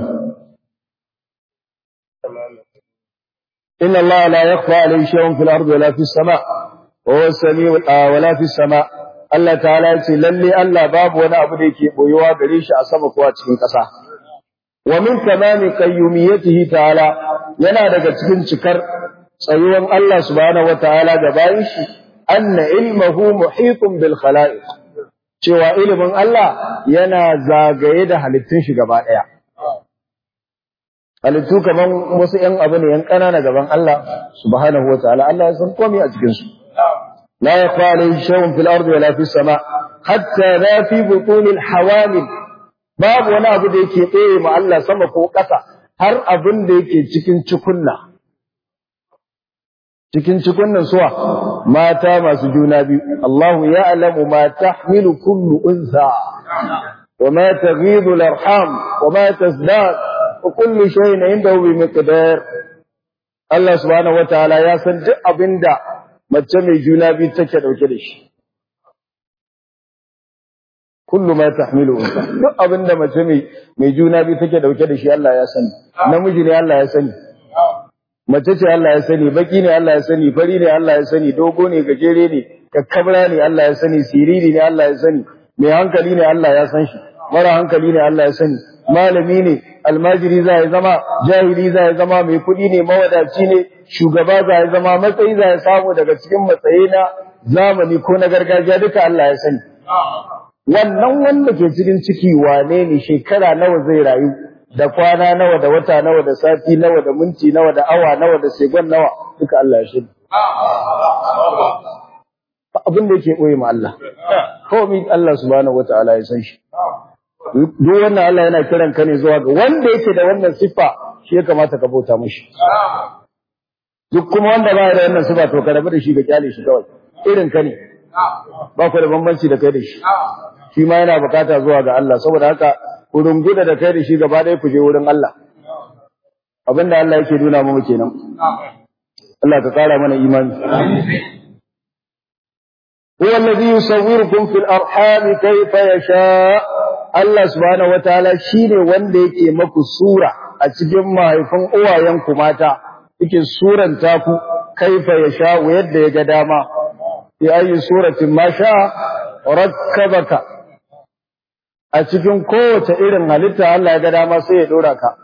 inna Allah la yakhfa alayhi shay'un fil ardi wala fis sama' wa samiul wala fi sama Allah ta'ala ya ce lalle Allah babu wani abu da yake boyewa gare shi a sama ko a cikin ƙasa wa min tamami qayyumiyyatihi ta'ala yana daga cikin cikar tsayuwan Allah subhanahu wataala ga bayin shi anna ilmuhu muhitun bil khalaiq cewa ilimin Allah yana zagaye da halittun shi gaba daya halittu kaman wasu ƴan abu ne ƴan ƙanana gaban Allah subhanahu wataala Allah ya san komai a cikin su la yakhfa alayhi shay'un fil ardi wala fis sama hatta la fi butunil hawamil babu wani abu da yake tsaye ma Allah sama ko ƙasa har abin da yake cikin cikunna cikin cikunnan suwa mata masu juna biyu Allahu ya'lamu ma tahmilu kullu unsa wa ma taghidu al-arham wa ma tazdad wa kullu shay'in indahu bi miqdar Allah subhanahu wataala ya san duk abinda mace mai juna biyu take dauke da shi kullu ma tahmilu unsa duk abinda mace mai mai juna biyu take dauke da shi Allah ya sani namiji ne Allah ya sani mace ce Allah ya sani baki ne Allah ya sani fari ne Allah ya sani dogo ne gajere ne kakkabra ne Allah ya sani siriri ne Allah ya sani mai hankali ne Allah ya san shi mara hankali ne Allah ya sani malami ne almajiri za ya zama jahili za ya zama mai kuɗi ne mawadaci ne shugaba za ya zama matsayi za ya samu daga cikin matsayi na zamani ko na gargajiya duka Allah ya sani wannan wanda ke cikin ciki wane ne shekara nawa zai rayu da kwana nawa da wata nawa da sati nawa da minti nawa da awa nawa da segon nawa duka Allah ya sani abin da yake koyi ma Allah komai Allah subhanahu wataala ya san shi duk wannan Allah yana kiran ka ne zuwa ga wanda yake da wannan sifa shi ya kamata ka bauta mishi duk kuma wanda ba da wannan sifa to ka rabu da shi ga kyale shi kawai irin ka ne ba ku da bambanci da kai da shi shi ma yana bukata zuwa ga Allah saboda haka ku runguda da kai da shi gaba ɗaya ku je wurin Allah abinda Allah yake nuna mu kenan Allah ka kara mana imani huwa alladhi yusawwirukum fil arham kayfa yasha Allah subhanahu wataala shine wanda yake maku sura a cikin mahaifin uwayenku mata yake suranta ku kaifa yasha yadda ya ga dama fi ayi suratin ma sha rakkabaka a cikin kowace irin halitta Allah ya ga dama sai ya dora ka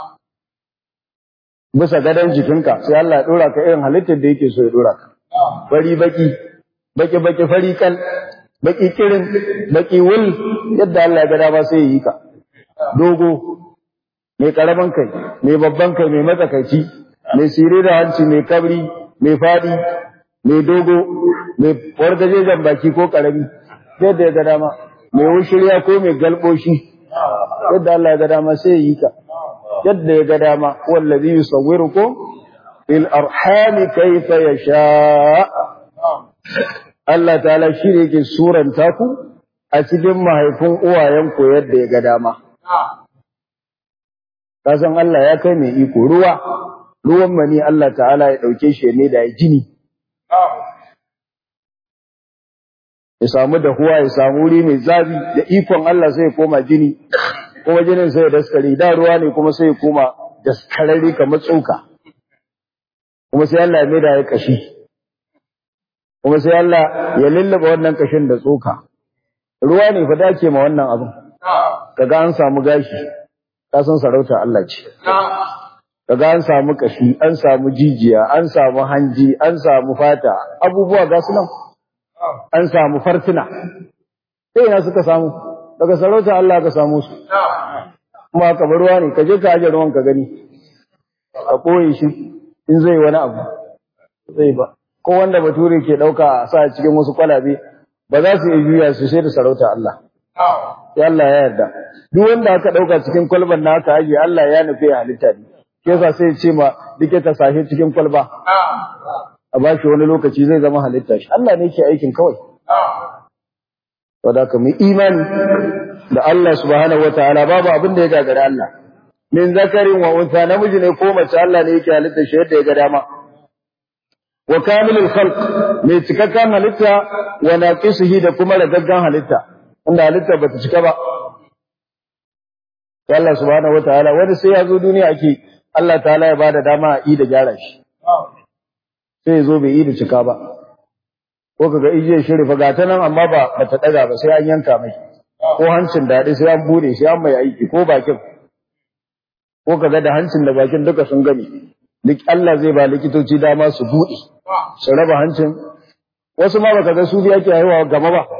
bisa gadon jikinka sai Allah ya dora ka irin halittar da yake so ya dora ka bari baki baki baki fari kan baki kirin baki wul yadda Allah ya ga dama sai ya yi ka dogo mai karaman kai mai babban kai mai matsakaici mai sire da hanci mai kabri mai fadi mai dogo mai wargajejen baki ko karami yadda ya ga dama mai wushiriya ko mai galboshi yadda Allah ya ga dama sai ya yi ka yadda ya ga dama wallazi yusawwirukum fil arham kayfa yasha Allah ta'ala shi ne yake suranta ku a cikin mahaifin uwayenku yadda ya ga dama kasan Allah ya kai mai iko ruwa ruwan mani Allah ta'ala ya dauke shi ne da jini ya samu da huwa ya samu wuri mai zafi da ikon Allah sai ya koma jini kuma jinin sai ya daskare da ruwa ne kuma sai ya koma daskararre kamar tsoka kuma sai Allah ya mai da ya kashi kuma sai Allah ya lullaba wannan kashin da tsoka ruwa ne fa dace ma wannan abin kaga an samu gashi ka san sarauta Allah ce kaga an samu kashi an samu jijiya an samu hanji an samu fata abubuwa ga su nan an samu fartuna sai ina suka samu daga sarauta Allah ka samu su kuma ka bar ruwa ne ka je ka aje ruwan ka gani ka koyi shi in zai wani abu zai ba ko wanda bature ke dauka sa cikin wasu kwalabe ba za su yi juya su sai da sarauta Allah sai Allah ya yarda duk wanda aka dauka cikin kwalban na aka aje Allah ya nufi halitta ne ke sa sai ya ce ma dike ta sashi cikin kwalba a bashi wani lokaci zai zama halitta shi Allah ne ke aikin kawai saboda mu imani da Allah subhanahu wataala babu abin da ya gagara Allah min zakarin wa unsa namiji ne ko mace Allah ne yake halitta shi yadda ya ga dama wa kamilul khalq mai cikakken halitta wa naqisihi da kuma ragaggan halitta inda halitta bata cika ba Allah subhanahu wataala wani sai ya zo duniya ake Allah ta'ala ya bada dama a yi da gyara shi sai ya zo bai yi da cika ba ko kaga ije shiri fa gata nan amma ba bata daga ba sai an yanka mai ko hancin dadi sai an bude sai an mai aiki ko bakin ko kaga da hancin da bakin duka sun gami duk Allah zai ba likitoci dama su bude su raba hancin wasu ma baka ga su biya ke haihuwa gaba ba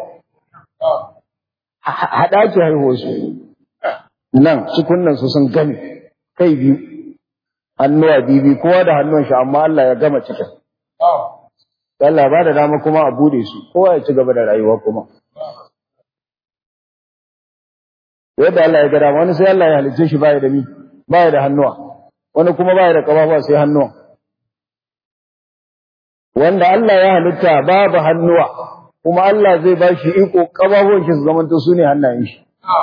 hada ke haihuwa su nan cikunnan su sun gami kai biyu hannuwa bibi kowa da hannun shi amma Allah ya gama cikin Allah ba da dama kuma a bude su kowa ya ci gaba da rayuwa kuma yadda Allah ya ga dama wani sai Allah ya halicce shi baya da mi baya da hannuwa wani kuma baya da kafafuwa sai hannuwa wanda Allah ya halitta babu hannuwa kuma Allah zai ba shi iko kafafuwan shi su zamanto su ne hannayen shi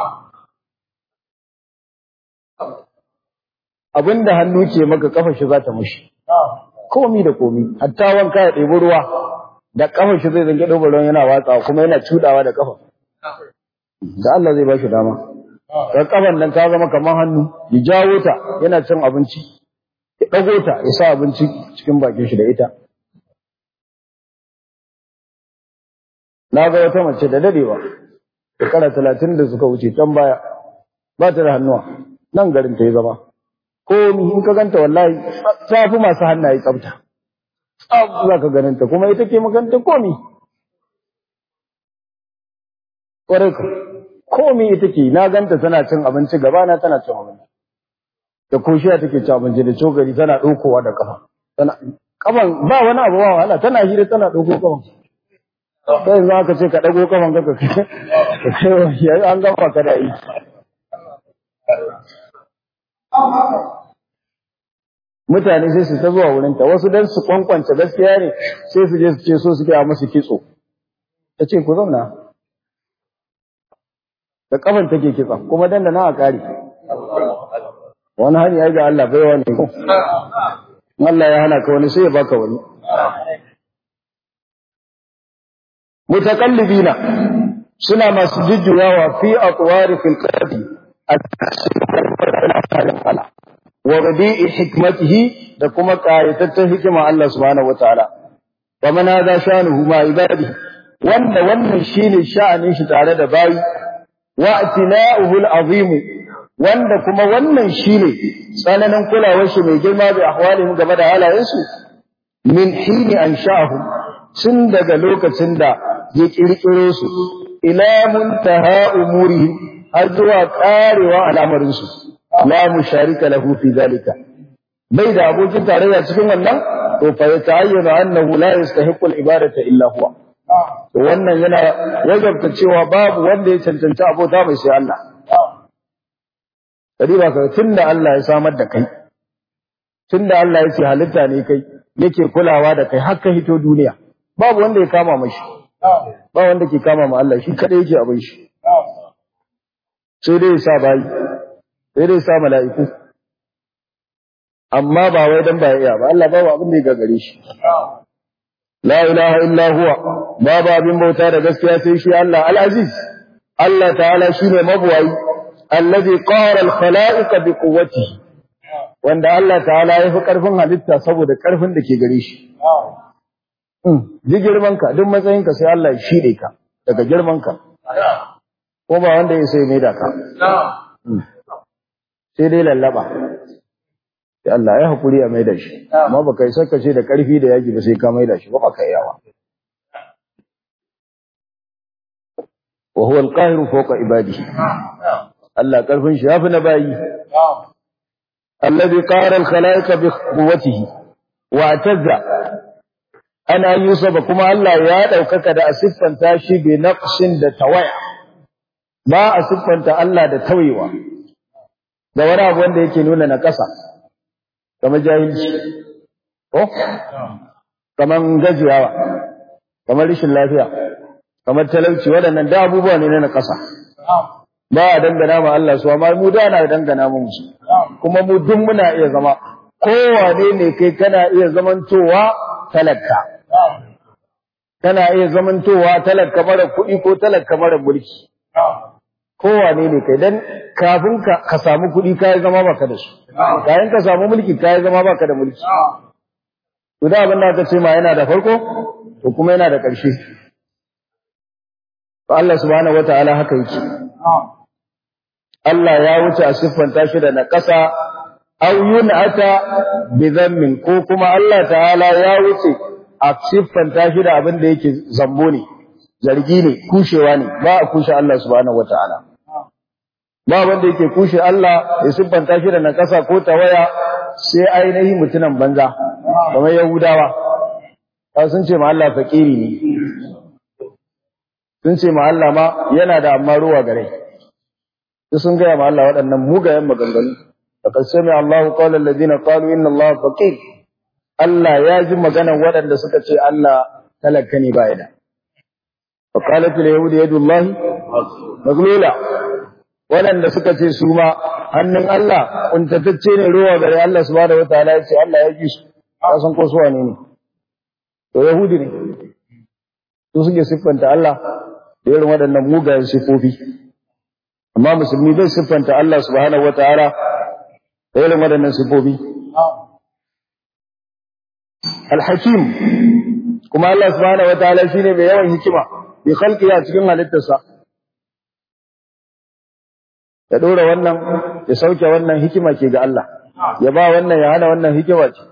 abinda hannu ke maka kafa shi za ta mushi komi da komi hatta wanka ya ɗebi ruwa da kafa shi zai zange ɗobar ruwan yana watsawa kuma yana cudawa da kafa da Allah zai ba shi dama da kafan nan ta zama kamar hannu ya jawo ta yana cin abinci ya ɗago ta ya sa abinci cikin bakin shi da ita na ga wata mace da dadewa shekara talatin da suka wuce can baya ba ta da hannuwa nan garin ta yi zama komi in ka ganta wallahi ta fi masu hannaye tsafta tsaf za ka ganin ta kuma ita ke makanta komi ƙwarai ka komi ita ke na ganta tana cin abinci gaba na tana cin abinci da koshiya take cin abinci da cokali tana ɗaukowa da kafa tana kafan ba wani abu ba wahala tana hira tana ɗauko kafan sai za ka ce ka ɗago kafan ka kai an gama ka da yi mutane sai su ta zuwa wurinta wasu dan su kwankwance gaskiya ne sai su je su ce so suke a musu kitso ta ce ku zauna da kafan take kitsa kuma dan da na a kare wani hani ya ga Allah baiwa ne ko Allah ya hana ka wani sai ya baka wani mutakallibina suna masu jujjuyawa fi aqwari fil qalbi wa rabi'i hikmatihi da kuma qayatatun hikima Allah subhanahu wataala wa man hada shanuhu ma ibadi wanda wannan shine sha'anin shi tare da bayi wa atina'uhu al'azim wanda kuma wannan shine tsananin kulawar shi mai girma bi ahwalihim game da halayensu min hini ansha'ahum tun daga lokacin da ya kirkiro su ila muntaha umurihim har zuwa karewa al'amarin su la musharika lahu fi zalika bai da abokin tarayya cikin wannan to fa yata'ayyana annahu la yastahiqu al-ibadata illa huwa to wannan yana wajabta cewa babu wanda ya cancanci abota mai sai Allah kadiba ka tunda Allah ya samar da kai tunda Allah ya ce halitta ne kai yake kulawa da kai har ka hito duniya babu wanda ya kama mashi ba wanda ke kama ma Allah shi kada yake abin shi sai dai ya sa bayi sai dai sa mala'iku amma ba wai dan ba iya ba Allah babu abin da ya gagare shi la ilaha illa huwa babu abin bauta da gaskiya sai shi Allah al-aziz Allah ta'ala shine mabuwayi alladhi qara al-khalaiq bi quwwatihi wanda Allah ta'ala ya fi karfin halitta saboda karfin da ke gare shi ji girman ka duk matsayin ka sai Allah ya shide ka daga girman ka ko ba wanda ya sai mai da ka sai dai lallaba sai Allah ya hakuri a maida shi amma baka yi saka ce da karfi da yaji ba sai ka maida shi ba baka yawa wa huwa al-qahiru fawqa ibadihi Allah karfin shi yafi na bayi alladhi qara al-khalaiqa bi quwwatihi wa atazza ana yusufa kuma Allah ya daukaka da asiffanta shi bi naqshin da tawaya ba asiffanta Allah da tawayewa da wani abu wanda yake nuna na ƙasa kamar jahilci ko kamar gajiyawa kamar rashin lafiya kamar talauci waɗannan da abubuwa ne na ƙasa ba a dangana ma Allah su amma mu da na dangana mu musu kuma mu duk muna iya zama kowane ne kai kana iya zamantowa talaka kana iya zamantowa talaka mara kuɗi ko talaka mara mulki kowane ne kai dan kafin ka ka samu kuɗi kai zama baka da su kayan ka samu mulki kai zama baka da mulki to da abin da aka ce ma yana da farko to kuma yana da ƙarshe. To Allah subhanahu wataala haka yake. Allah ya wuce a siffanta shi da naƙasa aw yun'ata bi dhammin, ko kuma Allah ta'ala ya wuce a siffanta shi da abin da yake zambo ne, zargi ne, kushewa ne, ba a kushe Allah subhanahu wataala. Ba wanda yake kushe Allah ya siffanta shi da naƙasa ko tawaya sai ainihin mutunan banza kamar Yahudawa. Ba sun ce ma Allah fakiri ne, sun ce ma Allah ma yana da amma ruwa gare. Sai sun gaya ma Allah waɗannan mugayen maganganu. Faqad sami'a Allahu qawla alladhina qalu inna Allaha faqir. Allah ya ji maganan waɗanda suka ce Allah talaka ne ba da. Fa qalat al-yahud yadullahi maglula. Waɗanda suka ce su ma hannun Allah kuntatacce ne ruwa gare. Allah subhanahu wataala ya ce Allah ya ji su. Ka san ko su wane ne? To Yahudi ne. Su suke siffanta Allah da irin waɗannan mugayen siffofi. Amma musulmi bai siffanta Allah subhanahu wataala da irin waɗannan siffofi. Al-Hakim, kuma Allah subhanahu wataala shine mai yawan hikima bi khalqi a cikin halittarsa. Ya dora wannan, ya sauke wannan hikima ke ga Allah. Ya ba wannan, ya hana wannan hikima ce.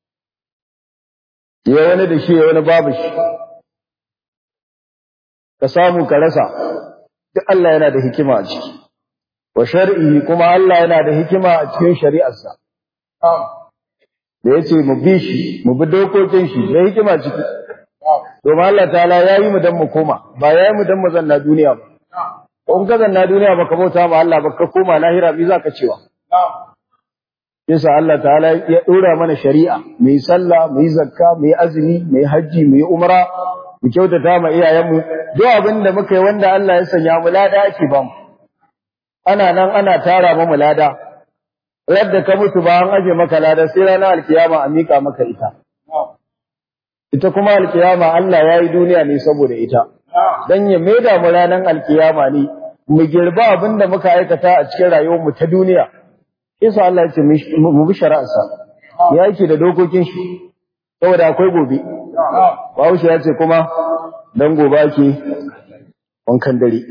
Ya wani da shi, ya wani babu shi. Ka samu ka rasa, duk Allah yana da hikima a ciki. Wa shar'ihi, kuma Allah yana da hikima a cikin shari'arsa. Da yace mu bi shi, mu bi dokokin shi, da hikima ciki. Domin Allah ta'ala ya yi mu dan mu koma, ba ya yi mu dan mu zanna duniya ba. In ka zanna duniya baka bauta ma Allah ba, ka koma lahira bi zaka cewa. Yasa Allah ta'ala ya dora mana shari'a, mu yi sallah, mu yi zakka, mu yi azumi, mu yi haji, mu yi umra, mu kyautata ma iyayenmu. Duk abin da muka yi wanda Allah ya sanya mu lada ake ba mu. Ana nan ana tara mu lada. Yadda ka mutu ba an aje maka lada sai ranar alkiyama a mika maka ita. Ita kuma alkiyama Allah ya yi duniya ne saboda ita. Dan ya maida mu ranar alkiyama ne mu girba abin da muka aikata a cikin rayuwar mu ta duniya. Yasa Allah ya ce mu bi shari'arsa. Ya yake da dokokin shi saboda akwai gobe. Bahaushe ya ce kuma dan gobe ake wankan dare.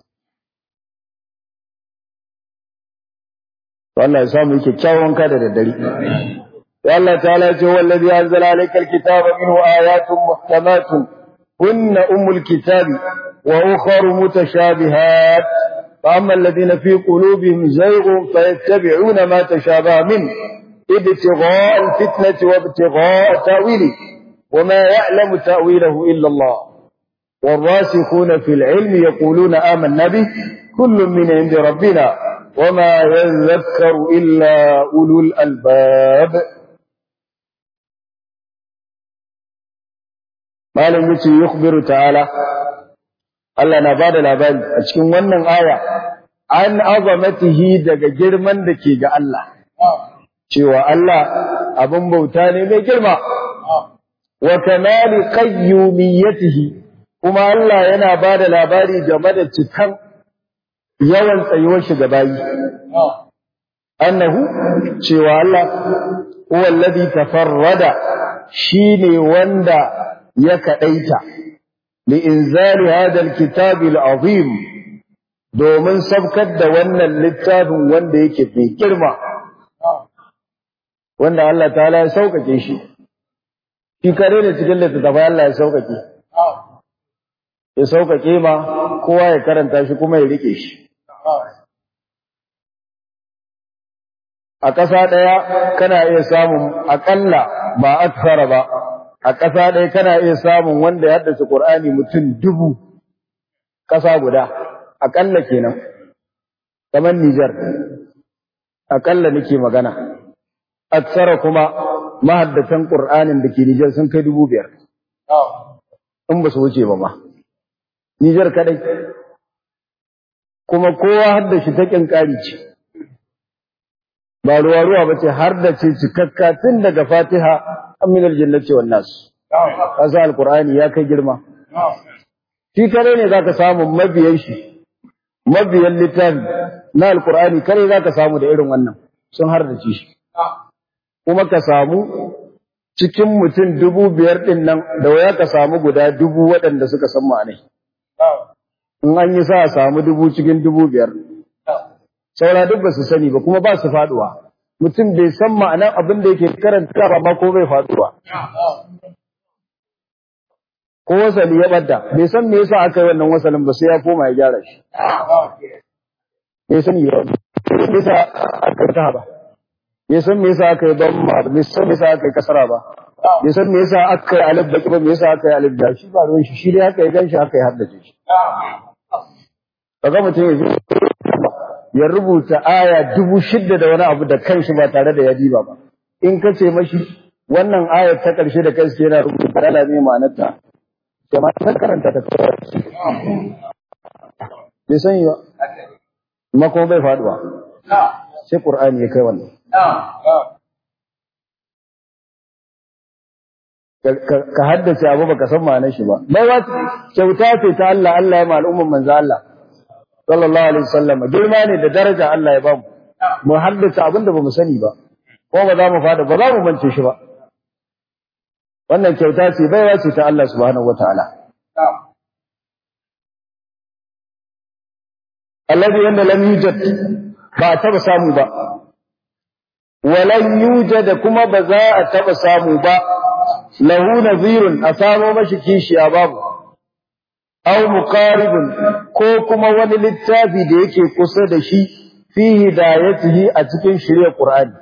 Allah ya samu kyakkyawan wanka da daddare. Ya Allah ta'ala ya ce wallazi anzala alayka alkitaba minhu ayatun muhkamatun hunna ummul kitabi wa ukhra mutashabihat fa amma alladhina fi qulubihim zayghun fayattabi'una ma tashabaha min ibtigha'a alfitnati wa ibtigha'a ta'wili وما يعلم تأويله إلا الله والراسخون في العلم يقولون آمنا به كل من عند ربنا وما يذكر إلا أولو الألباب. ما لم يخبر تعالى Allah na bada labari a cikin wannan aya an azamatihi daga girman da ke ga Allah cewa Allah abin bauta ne mai girma wa kamali qayyumiyyatihi kuma Allah yana bada labari game da cikan yawan tsayuwar shi gabayi annahu cewa Allah huwa alladhi tafarrada shine wanda ya kadaita li inzali hada alkitabi alazim domin sabkar da wannan littafin wanda yake mai girma wanda Allah ta'ala ya saukake shi shi kare ne cikin littafin Allah ya saukake ya saukake ma kowa ya karanta shi kuma ya rike shi a ƙasa ɗaya kana iya samun aƙalla ba aksara ba a ƙasa ɗaya kana iya samun wanda ya haddace Qur'ani mutum dubu ƙasa guda aƙalla kenan kamar Nijar aƙalla nake magana aksara kuma mahaddatan Qur'anin da ke Nijar sun kai dubu biyar in ba su wuce ba ma Nijar kadai kuma kowa haddace ta ƙinƙari ce ba ruwa-ruwa ba ce har da ce cikakka tun daga Fatiha aminal jannati wan nas kasa alqur'ani ya kai girma shi kare ne zaka samu mabiyan shi mabiyan littafi na alqur'ani kare zaka samu da irin wannan sun har da shi kuma ka samu cikin mutum dubu biyar ɗin nan da waya ka samu guda dubu waɗanda suka san ma'anai. In an yi sa a samu dubu cikin dubu biyar. Saura duk ba su sani ba kuma ba su faɗuwa. Mutum bai san ma'anan abin da yake karanta ba ma ko bai faɗuwa. Ko wasali ya ɓadda, bai san me yasa aka yi wannan wasalin ba sai ya koma ya gyara shi. Bai sani ba, me yasa aka yi ta ba. Bai san me yasa aka yi ban ma, bai san me yasa aka yi kasara ba. Bai san me yasa aka yi alif baki ba, me yasa aka yi alif da shi ba ruwan shi, shi dai aka yi gan shi aka yi haddace shi. Kaga mutum ya ya rubuta aya dubu shidda da wani abu da kanshi ba tare da ya diba ba. In ka ce mashi wannan ayar ta ƙarshe da kansa yana rubuta ala ne ma'anarta. Jama'a ta karanta ta kawai. Bai san yi ba. Amma kuma bai faduwa. Sai Qur'ani ya kai wannan. Ka haddace abu baka san ma'anar shi ba. Bai wata kyauta ce ta Allah, Allah ya ma al'umman manzo Allah. Sallallahu alaihi wasallam. Girma ne da daraja Allah ya bamu. Mu haddace abin da bamu sani ba. Ko ba za mu fada ba za mu mance shi ba. Wannan kyauta ce baiwa ce ta Allah subhanahu wataala. Alladhi yanda lam yujad ba taba samu ba. Walan yujad kuma ba za a taba samu ba. Lahu nadhirun asamo mashi kishiya babu. Aw muqaribun ko kuma wani littafi da yake kusa da shi fi hidayatihi a cikin shirye Qur'ani.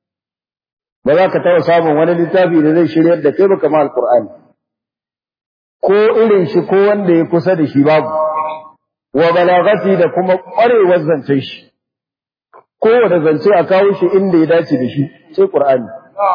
Ba za ka taɓa samun wani littafi da zai shiryar da kai ba kamar Al-Qur'ani. Ko irin shi ko wanda ya kusa da shi babu. Wa balagati da kuma ƙwarewar zancen shi. Kowane zance a kawo shi inda ya dace da shi sai Qur'ani.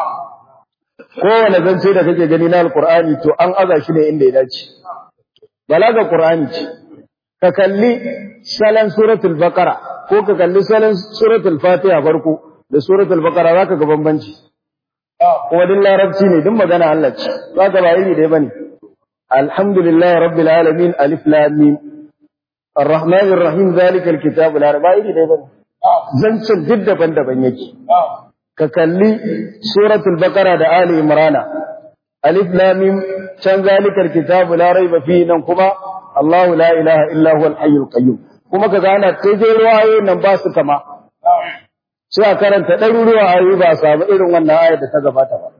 Kowane zance da kake gani na Al-Qur'ani to an aza shi ne inda ya dace. Balaga Qur'ani ce. Ka kalli salon suratul Baqara ko ka kalli salon suratul Fatiha farko da suratul Baqara zaka ga bambanci. Kuma din larabci ne din magana Allah ce. Zaka ba iri dai bane. Alhamdulillahi rabbil alamin alif lam mim. Arrahmanir rahim zalikal kitab la raiba iri dai bane. Zancin duk daban-daban yake. Ka kalli suratul Baqara da Ali Imran. Alif lam mim can zalikal kitab la raiba fihi nan kuma Allahu la ilaha illa huwal hayyul qayyum. Kuma kaga ana taje ruwaye nan ba su kama. Sai a karanta ɗaruruwa ayoyi ba a samu irin wannan ayar da ta gabata ba.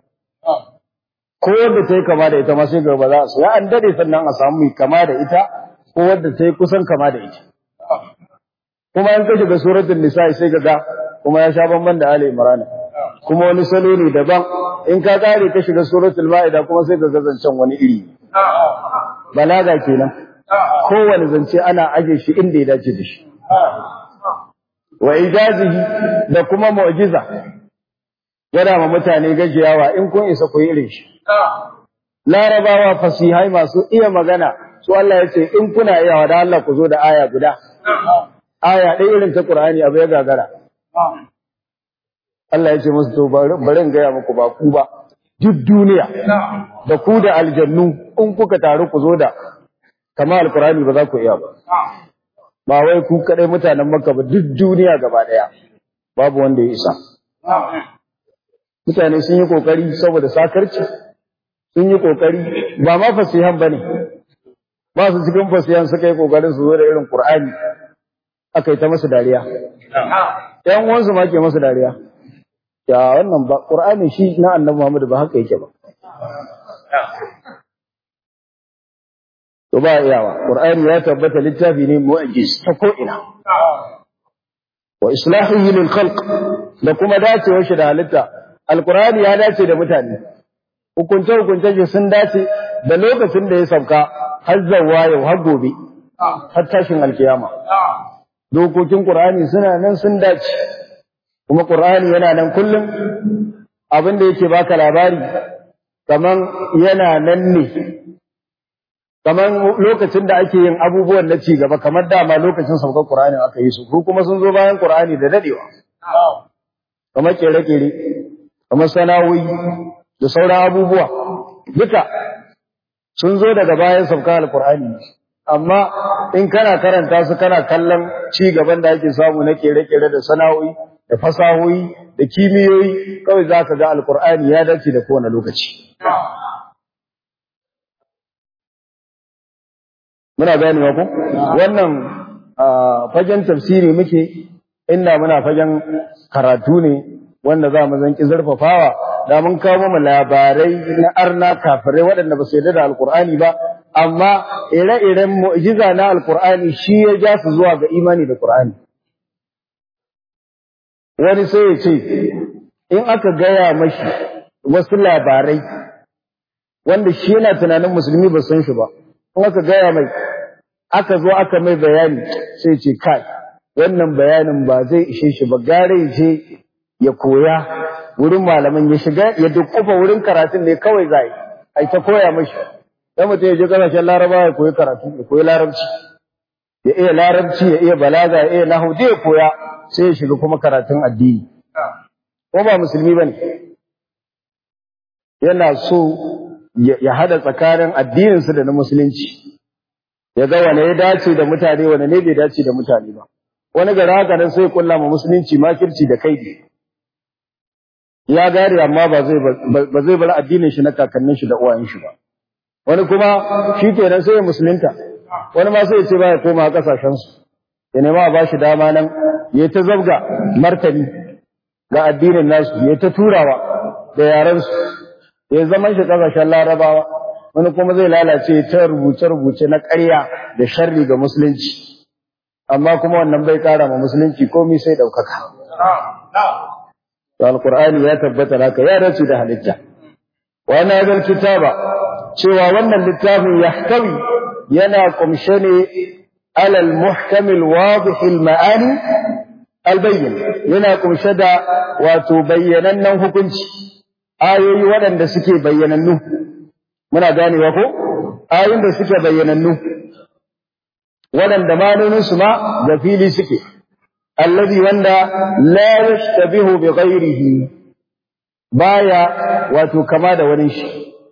Ko wanda ta yi kama da ita ma sai gaba za su ya an dade sannan a samu mai kama da ita ko wanda ta yi kusan kama da ita. Kuma in ka shiga suratul nisa sai ga kuma ya sha bamban da Ali Imran. Kuma wani salo ne daban in ka kare ka shiga suratul Ma'ida kuma sai ka ga zancen wani iri. Balaga kenan. Kowane zance ana aje shi inda ya dace da shi. Wa ijazihi da kuma mu'jiza yana ma mutane gajiyawa in kun isa ku yi irin shi. Larabawa fasihai masu iya magana su Allah ya ce in kuna iyawa da Allah ku zo da aya guda. Aya ɗaya irin ta Qur'ani abu ya gagara. Allah ya ce musu to bari in gaya muku ba ku ba duk duniya da ku da aljannu in kuka taru ku zo da kama alqur'ani ba za ku iya ba. Ba wai ku kadai mutanen Makka ba duk duniya gaba daya babu wanda ya isa. Mutane sun yi kokari saboda sakarci sun yi kokari ba ma fasihan bane ba su cikin fasihan suka yi kokarin su zo da irin Qur'ani aka yi ta masa dariya ɗan uwansu ma ke masa dariya ya wannan ba Qur'ani shi na Annabi Muhammad ba haka yake ba to ba iyawa Qur'ani ya tabbata littafi ne mu'jiz ta ko ina wa islahihi lil khalq da kuma dacewar shi da halitta alqur'ani ya dace da mutane hukunce hukunce shi sun dace da lokacin da ya sauka har zawwa yau har gobe har tashin alkiyama dokokin qur'ani suna nan sun dace kuma qur'ani yana nan kullum abin da yake baka labari kaman yana nan ne kaman lokacin da ake yin abubuwan na ci gaba kamar dama lokacin saukar Qur'ani aka yi su ko kuma sun zo bayan Qur'ani da dadewa kamar kere-kere kamar sana'o'i da sauran abubuwa duka sun zo daga bayan saukar Qur'ani amma in kana karanta su kana kallon ci gaban da ake samu na kere-kere da sana'o'i da fasahohi da kimiyoyi kawai zaka ga alqur'ani ya dace da kowane lokaci muna gane ko wannan fagen tafsiri muke inda muna fagen karatu ne wanda za mu zanki zurfafawa da mun kawo mu labarai na arna kafirai waɗanda ba su yarda da alqur'ani ba amma ire-iren mu'jiza na alqur'ani shi ya ja su zuwa ga imani da qur'ani wani sai ya ce in aka gaya mashi wasu labarai wanda shi yana tunanin musulmi ba san shi ba in aka gaya mai aka zo aka mai bayani sai ce kai wannan bayanin ba zai ishe shi ba gare je ya koya wurin malaman ya shiga ya dukkufa wurin karatun ne kawai zai ai ta koya mashi dan mutum ya je kasashen Larabawa ya koyi karatu ya koyi larabci ya iya larabci ya iya balaga ya iya nahwu da ya koya sai ya shiga kuma karatun addini ko ba musulmi bane yana so ya hada tsakanin addinin su da na musulunci ya ga wane ya dace da mutane wane ne bai dace da mutane ba wani gara haka nan sai kulla ma musulunci makirci da kaidi ya gari amma ba zai ba zai bar addinin shi na kakannin shi da uwayen shi ba wani kuma shi kenan sai ya musulunta wani ma sai ya ce ba ya koma kasashen su ya nema a bashi dama nan ya ta zabga martani ga addinin nasu ya ta turawa da yaran su ya zaman shi kasashen Larabawa wani kuma zai lalace ta rubuce-rubuce na ƙarya da sharri ga musulunci amma kuma wannan bai ƙara ma musulunci komai sai ɗaukaka. Al-Qur'ani ya tabbata haka ya dace da halitta. Wa na zal kitaba cewa wannan littafin yahtawi yana kumshe ne alal muhkamil wadihil ma'ani albayyin yana kumshe da wato bayyanannen hukunci ayoyi waɗanda suke bayyanannu muna ganewa ko ayoyin da suke bayyanannu waɗanda manoninsu ma da fili suke allazi wanda la yashtabihu bi ghairihi baya wato kama da wani shi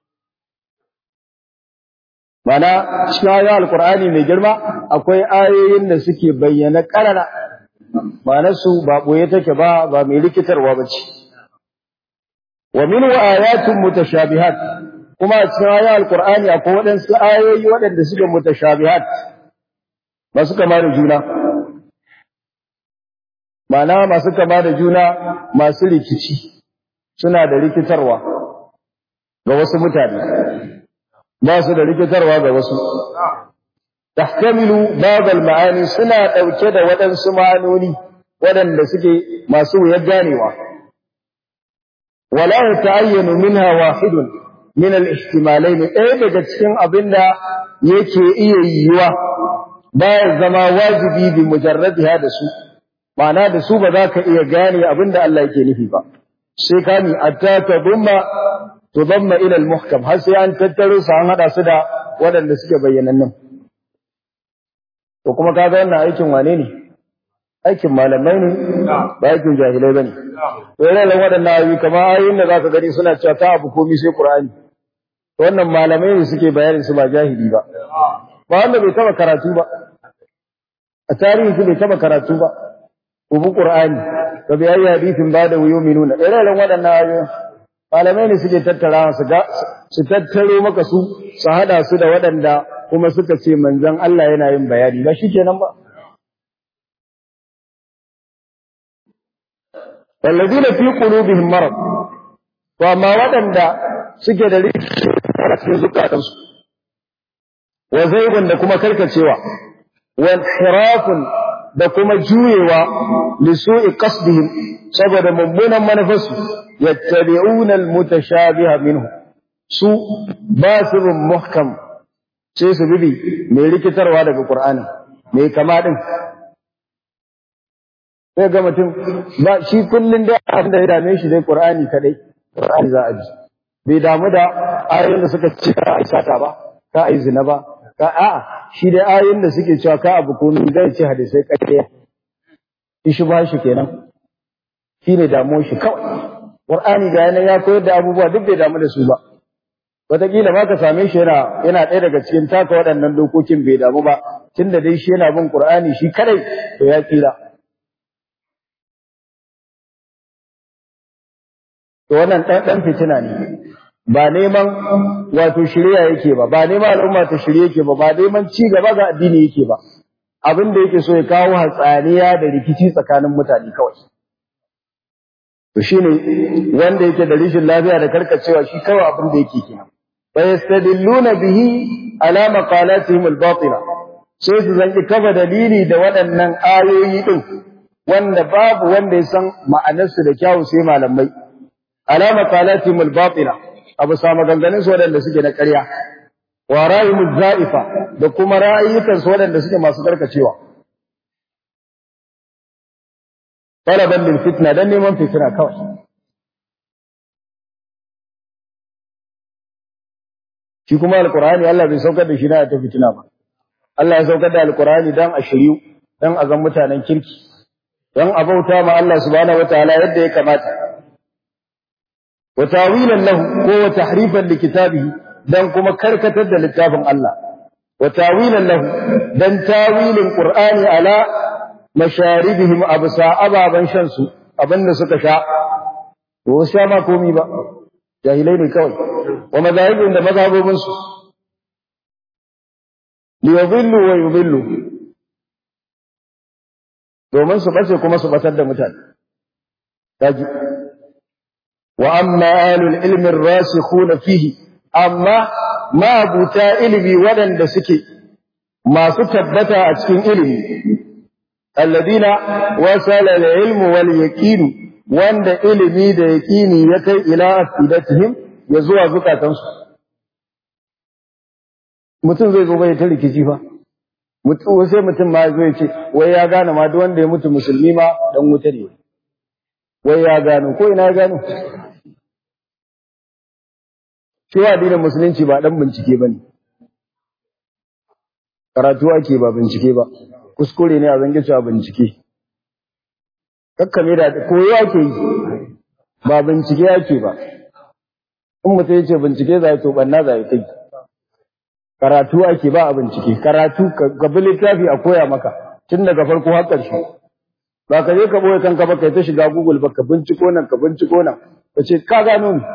mana cikin ayoyin alqur'ani mai girma akwai ayoyin da suke bayyana karara ma'anar su ba boye take ba ba mai rikitarwa bace wa minhu ayatun mutashabihat kuma a cikin ayoyin alqur'ani akwai waɗansu ayoyi waɗanda suke mutashabihat masu kama da juna ma'ana masu kama da juna masu rikici suna da rikitarwa ga wasu mutane ba su da rikitarwa ga wasu tahtamilu ba'd al-ma'ani suna dauke da waɗansu ma'anoni waɗanda suke masu wuyar ganewa wala yata'ayyanu minha wahidun min al-ihtimalayn ɗaya daga cikin abinda yake iya yiwuwa baya zama wajibi bi mujarradiha da su ma'ana da su ba za ka iya gane abinda Allah yake nufi ba sai ka mi atta tadumma tudamma ila al-muhkam har sai an tattaro su an hada su da waɗanda suke bayyanannan to kuma kaga wannan aikin wane ne aikin malamai ne ba aikin jahilai bane to irin waɗannan ayoyi kamar ayoyin da zaka gani suna cewa ta abu komai sai Qur'ani to wannan malamai ne suke bayanin su ba jahili ba ba wanda bai taba karatu ba a tarihi su bai taba karatu ba ubu Qur'ani to bi ayi hadisin ba da yu'minuna irin waɗannan ayoyi malamai ne suke tattara su ga su tattaro maka su su hada su da waɗanda kuma suka ce manzon Allah yana yin bayani ba shikenan ba walladina fi qulubihim marad to amma waɗanda suke da rikici a cikin zukatansu wa zaygun da kuma karkacewa wa inhirafun da kuma juyewa li su'i qasdihim saboda mummunan manufarsu yattabi'una al-mutashabiha minhu su ba su bin muhkam sai su bibi mai rikitarwa daga Qur'ani mai kama din sai ga mutum ba shi kullun da abin da ya dame shi dai Qur'ani kadai Qur'ani za a ji bai damu da ayoyin da suka ce ka aikata ba ka ai zina ba ka a'a shi dai ayoyin da suke cewa ka abu ko zai ce hadisai kadai shi ba shi kenan shine damuwar shi kawai Qur'ani ga yana ya koyar da abubuwa duk bai damu da su ba wataƙila ma ka same shi yana yana ɗaya daga cikin taka waɗannan dokokin bai damu ba tunda dai shi yana bin Qur'ani shi kadai to ya tsira to wannan dan dan fitina ne ba neman wato shiriya yake ba ba neman al'umma ta shirye yake ba ba neman ci gaba ga addini yake ba abin da yake so ya kawo hatsaniya da rikici tsakanin mutane kawai to shine wanda yake da rishin lafiya da karkacewa shi kawai abin da yake kenan fa yastadilluna bihi ala maqalatihim al-batila sai su zanki kafa dalili da waɗannan ayoyi din wanda babu wanda ya san ma'anarsu da kyawu sai malamai ala maqalatihim al-batila abu sa maganganun su waɗanda suke na ƙarya wa ra'ayim zaifa da kuma ra'ayikan su waɗanda suke masu karkacewa talaban lil fitna dan neman fitina kawai shi kuma alqur'ani Allah bai saukar da shi na ta fitina ba Allah ya saukar da alqur'ani dan a shiriyu dan a zan mutanen kirki dan a bauta ma Allah subhanahu wataala yadda ya kamata wa tawilan lahu ko wa tahrifan likitabihi dan kuma karkatar da littafin Allah wa tawilan lahu dan tawilin qur'ani ala masharibihim absa ababan shan su abinda suka sha to sha ma komi ba jahilai ne kawai wa mazahibin da mazhabobin su li yadhillu wa yudhillu domin su bace kuma su batar da mutane kaji wa amma alul ilmi ar-rasikhuna fihi amma ma buta ilmi wadanda suke masu tabbata a cikin ilimi alladina wasala al-ilm wal yaqin wanda ilimi da yaqini ya kai ila afidatihim ya zuwa zukatansu mutum zai zo bai ta rikici fa mutum sai mutum ma zai ce wai ya gane ma duk wanda ya mutu musulmi ma dan wuta ne wai ya gano ko ina ya gano shi addinin musulunci ba dan bincike bane karatu ake ba bincike ba kuskure ne a zange cewa bincike kakkame da koyo ake yi ba bincike ake ba in mutum yace bincike zai to banna zai kai karatu ake ba a bincike karatu ka bi littafi a koya maka tun daga farko har ƙarshe ba ka je ka boye kanka ba kai ta shiga Google ba ka binciko nan ka binciko nan ka ce ka gano ni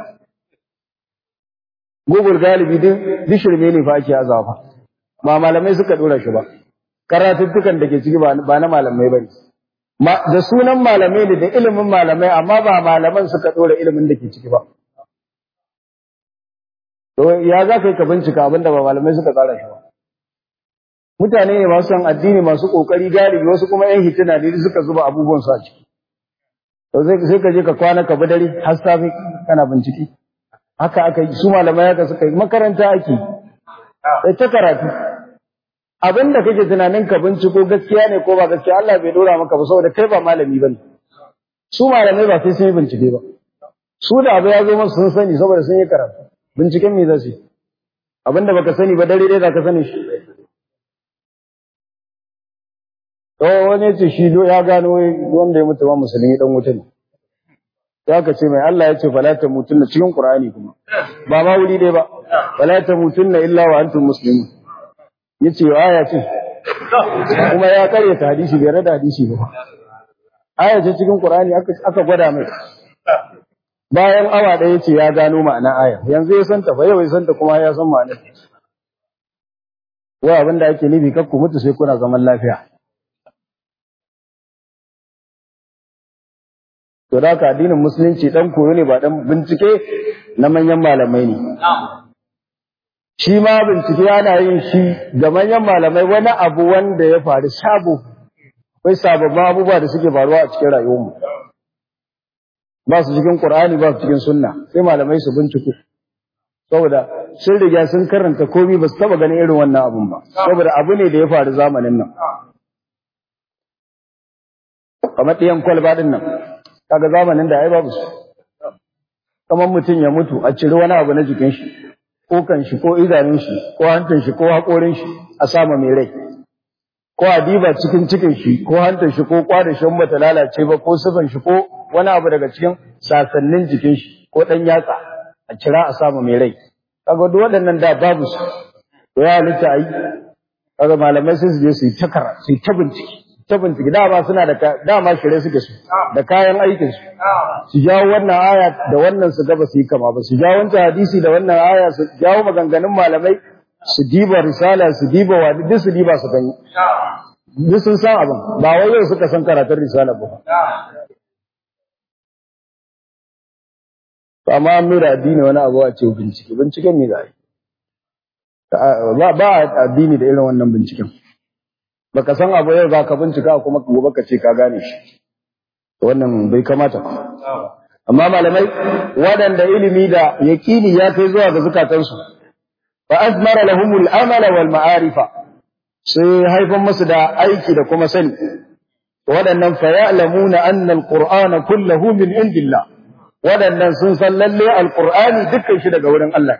Google galibi din dishirme ne fa ake azawa ba malamai suka dora shi ba karatuttukan da ke ciki ba na malamai bane da sunan malamai ne da ilimin malamai amma ba malaman suka dora ilimin da ke ciki ba to ya za ka yi ka bincika abinda ba malamai suka tsara shi ba mutane ne masu san addini masu kokari galibi wasu kuma yan hitina ne suka zuba abubuwan su a ciki to sai ka je ka kwana ka bi dare har safi kana bincike haka aka yi su malamai haka suka yi makaranta ake sai ta karatu abinda kake tunanin ka binciko gaskiya ne ko ba gaskiya Allah bai dora maka ba saboda kai ba malami bane su malamai ba sai sun yi bincike ba su da abu ya zo musu sun sani saboda sun yi karatu binciken me zasu abinda baka sani ba dare dai zaka sani shi to wani ce shi do ya gano wanda ya mutu ba musulmi dan wuta ne ya ka ce mai Allah ya ce fala tamutunna cikin Qur'ani kuma ba ma wuri dai ba fala tamutunna illa wa antum muslimun yace aya ce kuma ya kare ta hadisi bai rada hadisi ba aya ce cikin Qur'ani aka aka gwada mai bayan awa ɗaya yace ya gano ma'ana aya yanzu ya santa ba yau ya santa kuma ya san ma'anar wa abinda ake nufi kakku mutu sai kuna zaman lafiya to da ka addinin musulunci dan koyo ne ba dan bincike na manyan malamai ne shi ma bincike ana yin shi ga manyan malamai wani abu wanda ya faru sabo akwai sababbin abubuwa da suke faruwa a cikin rayuwarmu ba su cikin Qur'ani ba su cikin sunna sai malamai su binciko saboda sun riga sun karanta komai ba su taba ganin irin wannan abun ba saboda abu ne da ya faru zamanin nan kamar ɗiyan kwalba din nan kaga zamanin da ai babu su kamar mutum ya mutu a ciri wani abu na jikin shi ko kan shi ko idanun shi ko hantar shi ko haƙorin shi a sama mai rai ko a diba cikin cikin shi ko hantar shi ko kwada shi bata lalace ba ko sifan shi ko wani abu daga cikin sasannin jikin shi ko dan yatsa a cira a sama mai rai kaga duk waɗannan da babu su to ya halitta ai kaga malamai sai su je su yi takara su yi ta bincike ta bincike dama suna da dama shirye suke su da kayan aikin su su jawo wannan aya da wannan su gaba su yi kama ba su jawo wancan hadisi da wannan aya su jawo maganganun malamai su diba risala su diba wadi duk su diba su gani duk sun san abin ba wai yau suka san karatun risala ba amma an mira addini wani abu a ce bincike binciken ne za a yi ba addini da irin wannan binciken baka san abu yau za ka bincika kuma gobe ka ce ka gane shi wannan bai kamata ba amma malamai waɗanda ilimi da yaƙini ya kai zuwa ga zukatansu fa azmara lahumul amala wal ma'arifa sai haifan musu da aiki da kuma sani waɗannan fa ya'lamuna anna alqur'ana kulluhu min indillah waɗannan sun san lalle alqur'ani dukkan shi daga wurin Allah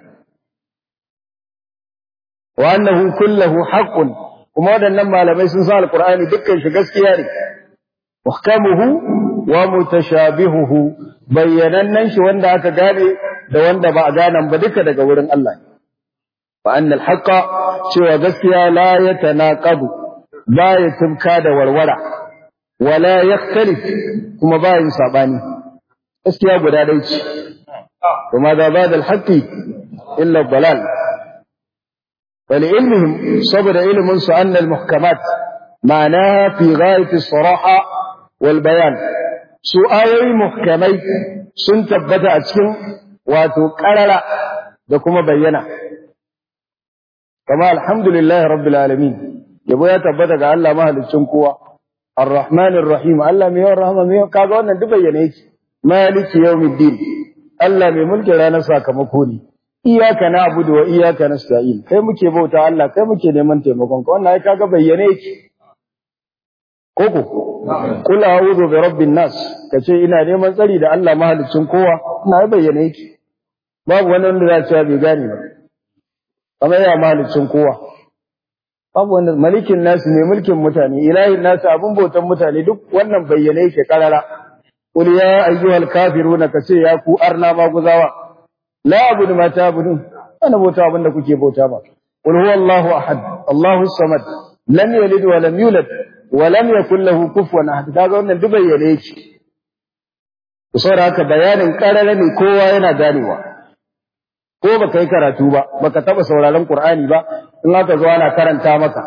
wa annahu kulluhu haqqun kuma waɗannan malamai sun san alqur'ani dukkan shi gaskiya ne muhkamuhu wa mutashabihuhu bayyanannan shi wanda aka gane da wanda ba a gane ba duka daga wurin Allah fa anna alhaqa cewa gaskiya la yatanaqadu ba ya tumka da warwara wala yakhtalif kuma ba yin sabani gaskiya guda dai ce kuma da ba da alhaqi illa dalal wal ilmihim sabada ilmun su anna almuhkamat ma'anaha fi ghayati as-saraha wal bayan su ayoyi muhkamai sun tabbata a cikin wato qarara da kuma bayyana kama alhamdulillahi rabbil alamin yabo ya tabbata ga Allah mahaliccin kowa arrahmanir rahim Allah mai yawan rahama mai kaga wannan duk bayyane yake maliki yawmiddin Allah mai mulkin ranar sakamako ne iyyaka na'budu wa iyyaka nasta'in kai muke bauta Allah kai muke neman taimakon ka wannan ai kaga bayyane yake koko kul a'udhu bi rabbin nas kace ina neman tsari da Allah mahaliccin kowa ina bayyane yake babu wani wanda za ya bai gane ba kamar ya mahalicin kowa babu wanda malikin nasu ne mulkin mutane ilahin nasu abun bautan mutane duk wannan bayyane yake karara qul ya ayyuhal kafiruna kace ya ku arna maguzawa la abudu ma ta'budun ana bauta abinda kuke bauta ba qul huwallahu ahad Allahu samad lam yalid wa lam yulad wa lam yakul lahu kufuwan ahad kaga wannan duk bayyane yake saboda haka bayanin karara ne kowa yana ganewa ko baka yi karatu ba baka taba sauraron Qur'ani ba in aka zo ana karanta maka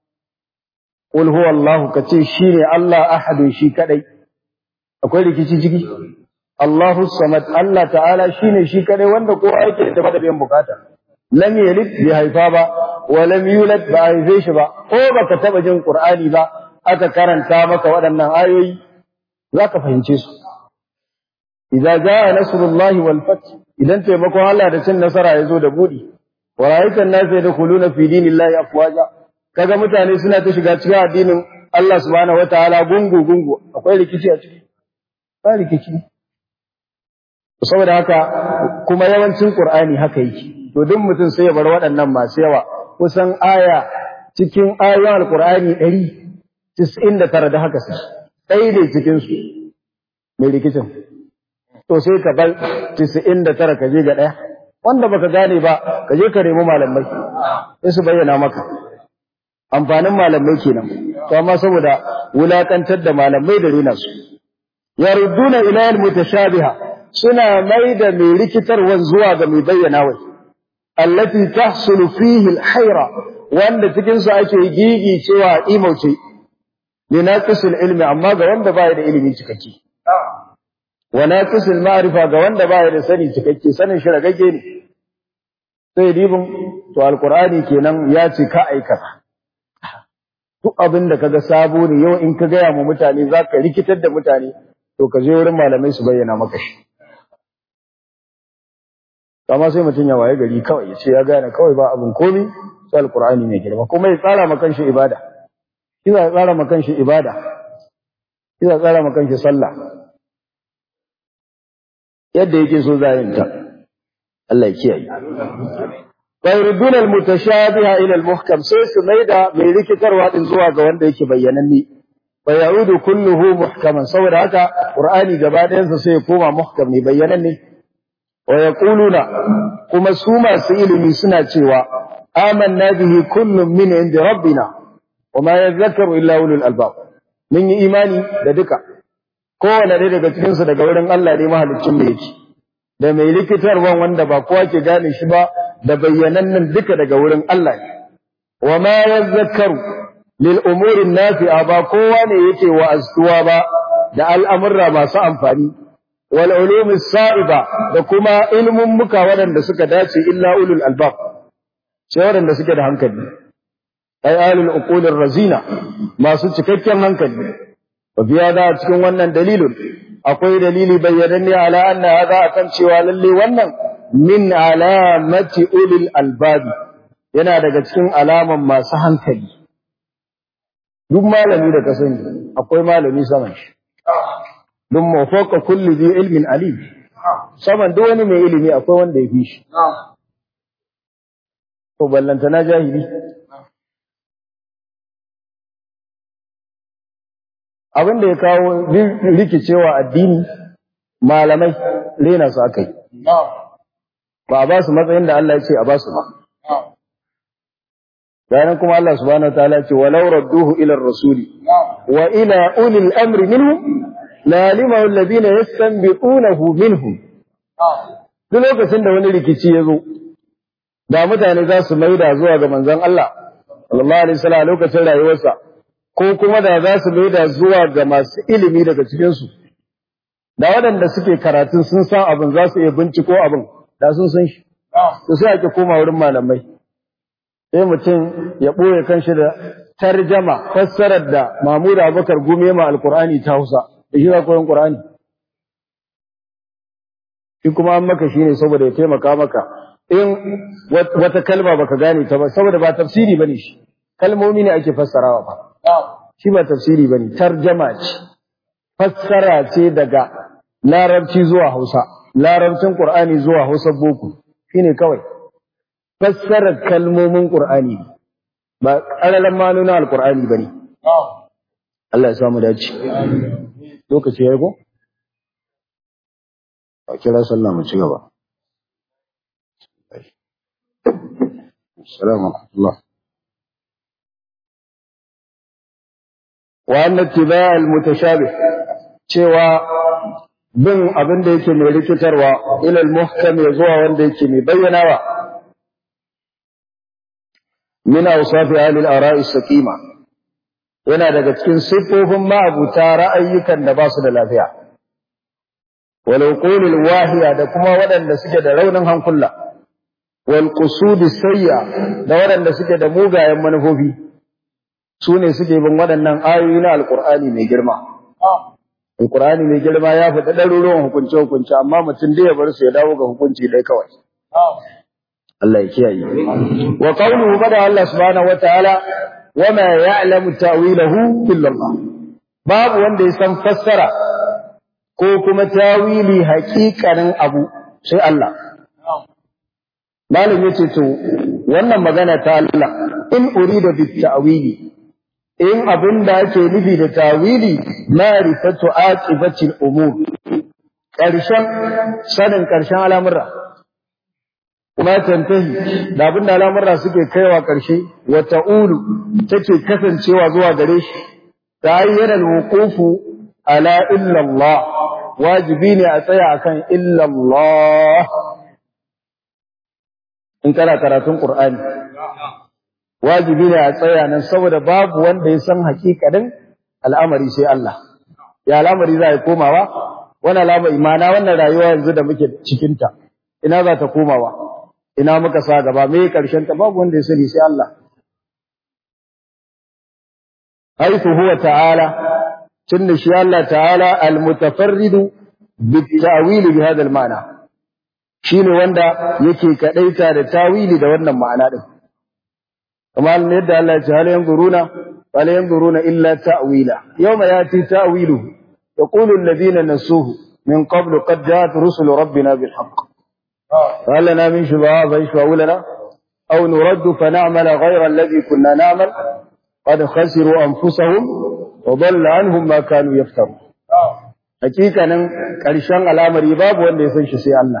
qul huwallahu kace shine Allah ahadun shi kadai akwai rikici ciki Allahu samad Allah ta'ala shine shi kadai wanda ko yake da biyan bukata lam yalid bi haifa ba wa lam yulad ba haife shi ba ko baka taba jin Qur'ani ba aka karanta maka waɗannan ayoyi zaka fahimce su idza jaa nasrullahi wal fath idan taimakon Allah da cin nasara yazo da budi wa ra'aytan nas yadkhuluna fi dinillahi afwaja kaga mutane suna ta shiga cikin addinin Allah subhanahu wataala gungu gungu akwai rikici a ciki ba rikici saboda haka kuma yawancin Qur'ani haka yake to duk mutum sai ya bar waɗannan masu yawa kusan aya cikin ayoyin Al-Qur'ani ɗari tis'in da tara da haka sai dai dai cikin su mai rikicin to sai ka bar tis'in da tara ka je ga daya wanda baka gane ba ka je ka nemi malamai sai su bayyana maka amfanin malamai kenan to amma saboda wulakantar da malamai da rena su yarudduna ila al-mutashabiha suna mai da mai rikitarwan zuwa ga mai bayyana wai allati tahsulu fihi al-hayra wanda cikin su ake gigi cewa imauce ne naqisul ilmi amma ga wanda baya da ilimi cikakke wa naqisul ma'rifa ga wanda baya da sani cikakke sanin shi ragage ne sai dibin to alqur'ani kenan ya ce ka aikata duk abin da kaga sabo ne yau in ka gaya mu mutane zaka rikitar da mutane to ka je wurin malamai su bayyana maka shi kama sai mutum ya waye gari kawai ya ce ya gane kawai ba abin komi sai alqur'ani ne girma kuma ya tsara maka shi ibada kiza ya tsara maka shi ibada kiza ya tsara maka shi sallah yadda yake so za yin ta Allah ya kiyaye wa yuriduna almutashabiha ila almuhkam sai su maida mai rikitarwa din zuwa ga wanda yake bayyananne wa yaudu kulluhu muhkaman saboda haka qur'ani gaba ɗayan sa sai ya koma muhkam ne bayyananne wa yaquluna kuma su masu ilimi suna cewa amanna bihi kullun min indi rabbina wa ma yadhakkaru illa ulul albab mun yi imani da duka kowane ɗaya daga cikin su daga wurin Allah ne mahaliccin da yake da mai likitarwan wanda ba kowa ke gane shi ba da bayyanannan duka daga wurin Allah ne wa ma yazakkaru lil umuri nafi'a ba kowa ne yake wa'azuwa ba da al'amurra masu amfani wal ulumi sa'iba da kuma ilmun muka waɗanda suka dace illa ulul albab sai waɗanda suke da hankali ay alul uqulir razina masu cikakken hankali wa biya da cikin wannan dalilun akwai dalili bayyananne ala anna hada akan cewa lalle wannan min alamati ulil albabi yana daga cikin alaman masu hankali duk malami da ka sani akwai malami saman shi duk mafaka kulli bi ilmin alim saman duk wani mai ilimi akwai wanda ya fi shi to ballanta na jahili abin da ya kawo rikicewa addini malamai rena su aka yi ba a ba su matsayin da Allah ya ce a ba su ba bayan kuma Allah subhanahu wa ta'ala ce walau radduhu ila rasuli wa ila ulil amri minhum la alimahu alladhina yastanbiqunahu minhum duk lokacin da wani rikici ya zo da mutane za su maida zuwa ga manzon Allah sallallahu alaihi wasallam lokacin rayuwarsa ko kuma da za su maida zuwa ga masu ilimi daga cikin su da waɗanda suke karatun sun san abin za su iya binciko abin da sun san shi to sai ake koma wurin malamai sai mutum ya ɓoye kanshi da tarjama fassarar da Mahmud Abubakar Gume ma Alƙur'ani ta Hausa da shi koyon Qur'ani shi kuma an maka shine saboda ya taimaka maka in wata kalma baka gane ta ba saboda ba tafsiri bane shi kalmomi ne ake fassarawa ba shi ba tafsiri bane tarjama ce fassara ce daga larabci zuwa Hausa larabcin Qur'ani zuwa Hausa boko shine kawai fassarar kalmomin Qur'ani ba ƙaralan ma'anonin Al-Qur'ani bane Allah ya samu dace lokaci yayi ko a kira sallah mu ci gaba assalamu alaikum wa anna ittiba' al-mutashabih cewa bin abin da yake mai rikitarwa ila al-muhkam zuwa wanda yake mai bayyanawa min awsafi ahli al-ara'i as-saqima yana daga cikin sifofin ma'abuta ra'ayyukan da ba su da lafiya wal qulul wahiya da kuma waɗanda suke da raunin hankula wal qusud sayya da waɗanda suke da mugayen manufofi sune suke bin waɗannan ayoyi na alqur'ani mai girma alqur'ani mai girma ya faɗa ɗaruruwan hukunce hukunce amma mutum da ya bar su ya dawo ga hukunci dai kawai Allah ya kiyaye wa qawluhu bada Allah subhanahu wataala wama ya'lamu ta'wilahu illa Allah babu wanda ya san fassara ko kuma tawili haƙiƙanin abu sai Allah malam yace to wannan magana ta Allah in urida bit ta'wili in abin da ake nufi da tawili ma'rifatu aqibatil umur ƙarshen sanin ƙarshen al'amura kuma tantahi da abin da al'amura suke kaiwa ƙarshe wa ta'ulu take kasancewa zuwa gare shi ta ayyana al-wuqufu ala illa Allah wajibi ne a tsaya akan illa Allah in kana karatun Qur'ani wajibi ne a tsaya nan saboda babu wanda ya san hakikanin al'amari sai Allah ya al'amari za ya komawa wannan al'amari imana wannan rayuwa yanzu da muke cikin ta ina za ta komawa ina muka sa gaba me karshen ta babu wanda ya sani sai Allah haythu huwa ta'ala tunda shi Allah ta'ala al-mutafarridu bit-ta'wili bi hadha al-ma'na shine wanda yake kadaita da tawili da wannan ma'ana din kamar yadda Allah ya ce hal yanzuruna wala yanzuruna illa ta'wila yawma yati ta'wiluhu yaqulu alladhina nasuhu min qablu qad ja'at rusulu rabbina bil haqq hal lana min shubaha fa yashfa'u lana aw nuraddu fa na'mala ghayra alladhi kunna na'mal qad khasiru anfusahum wa dhalla anhum ma kanu yaftarun hakikanin karshen al'amari babu wanda ya san shi sai Allah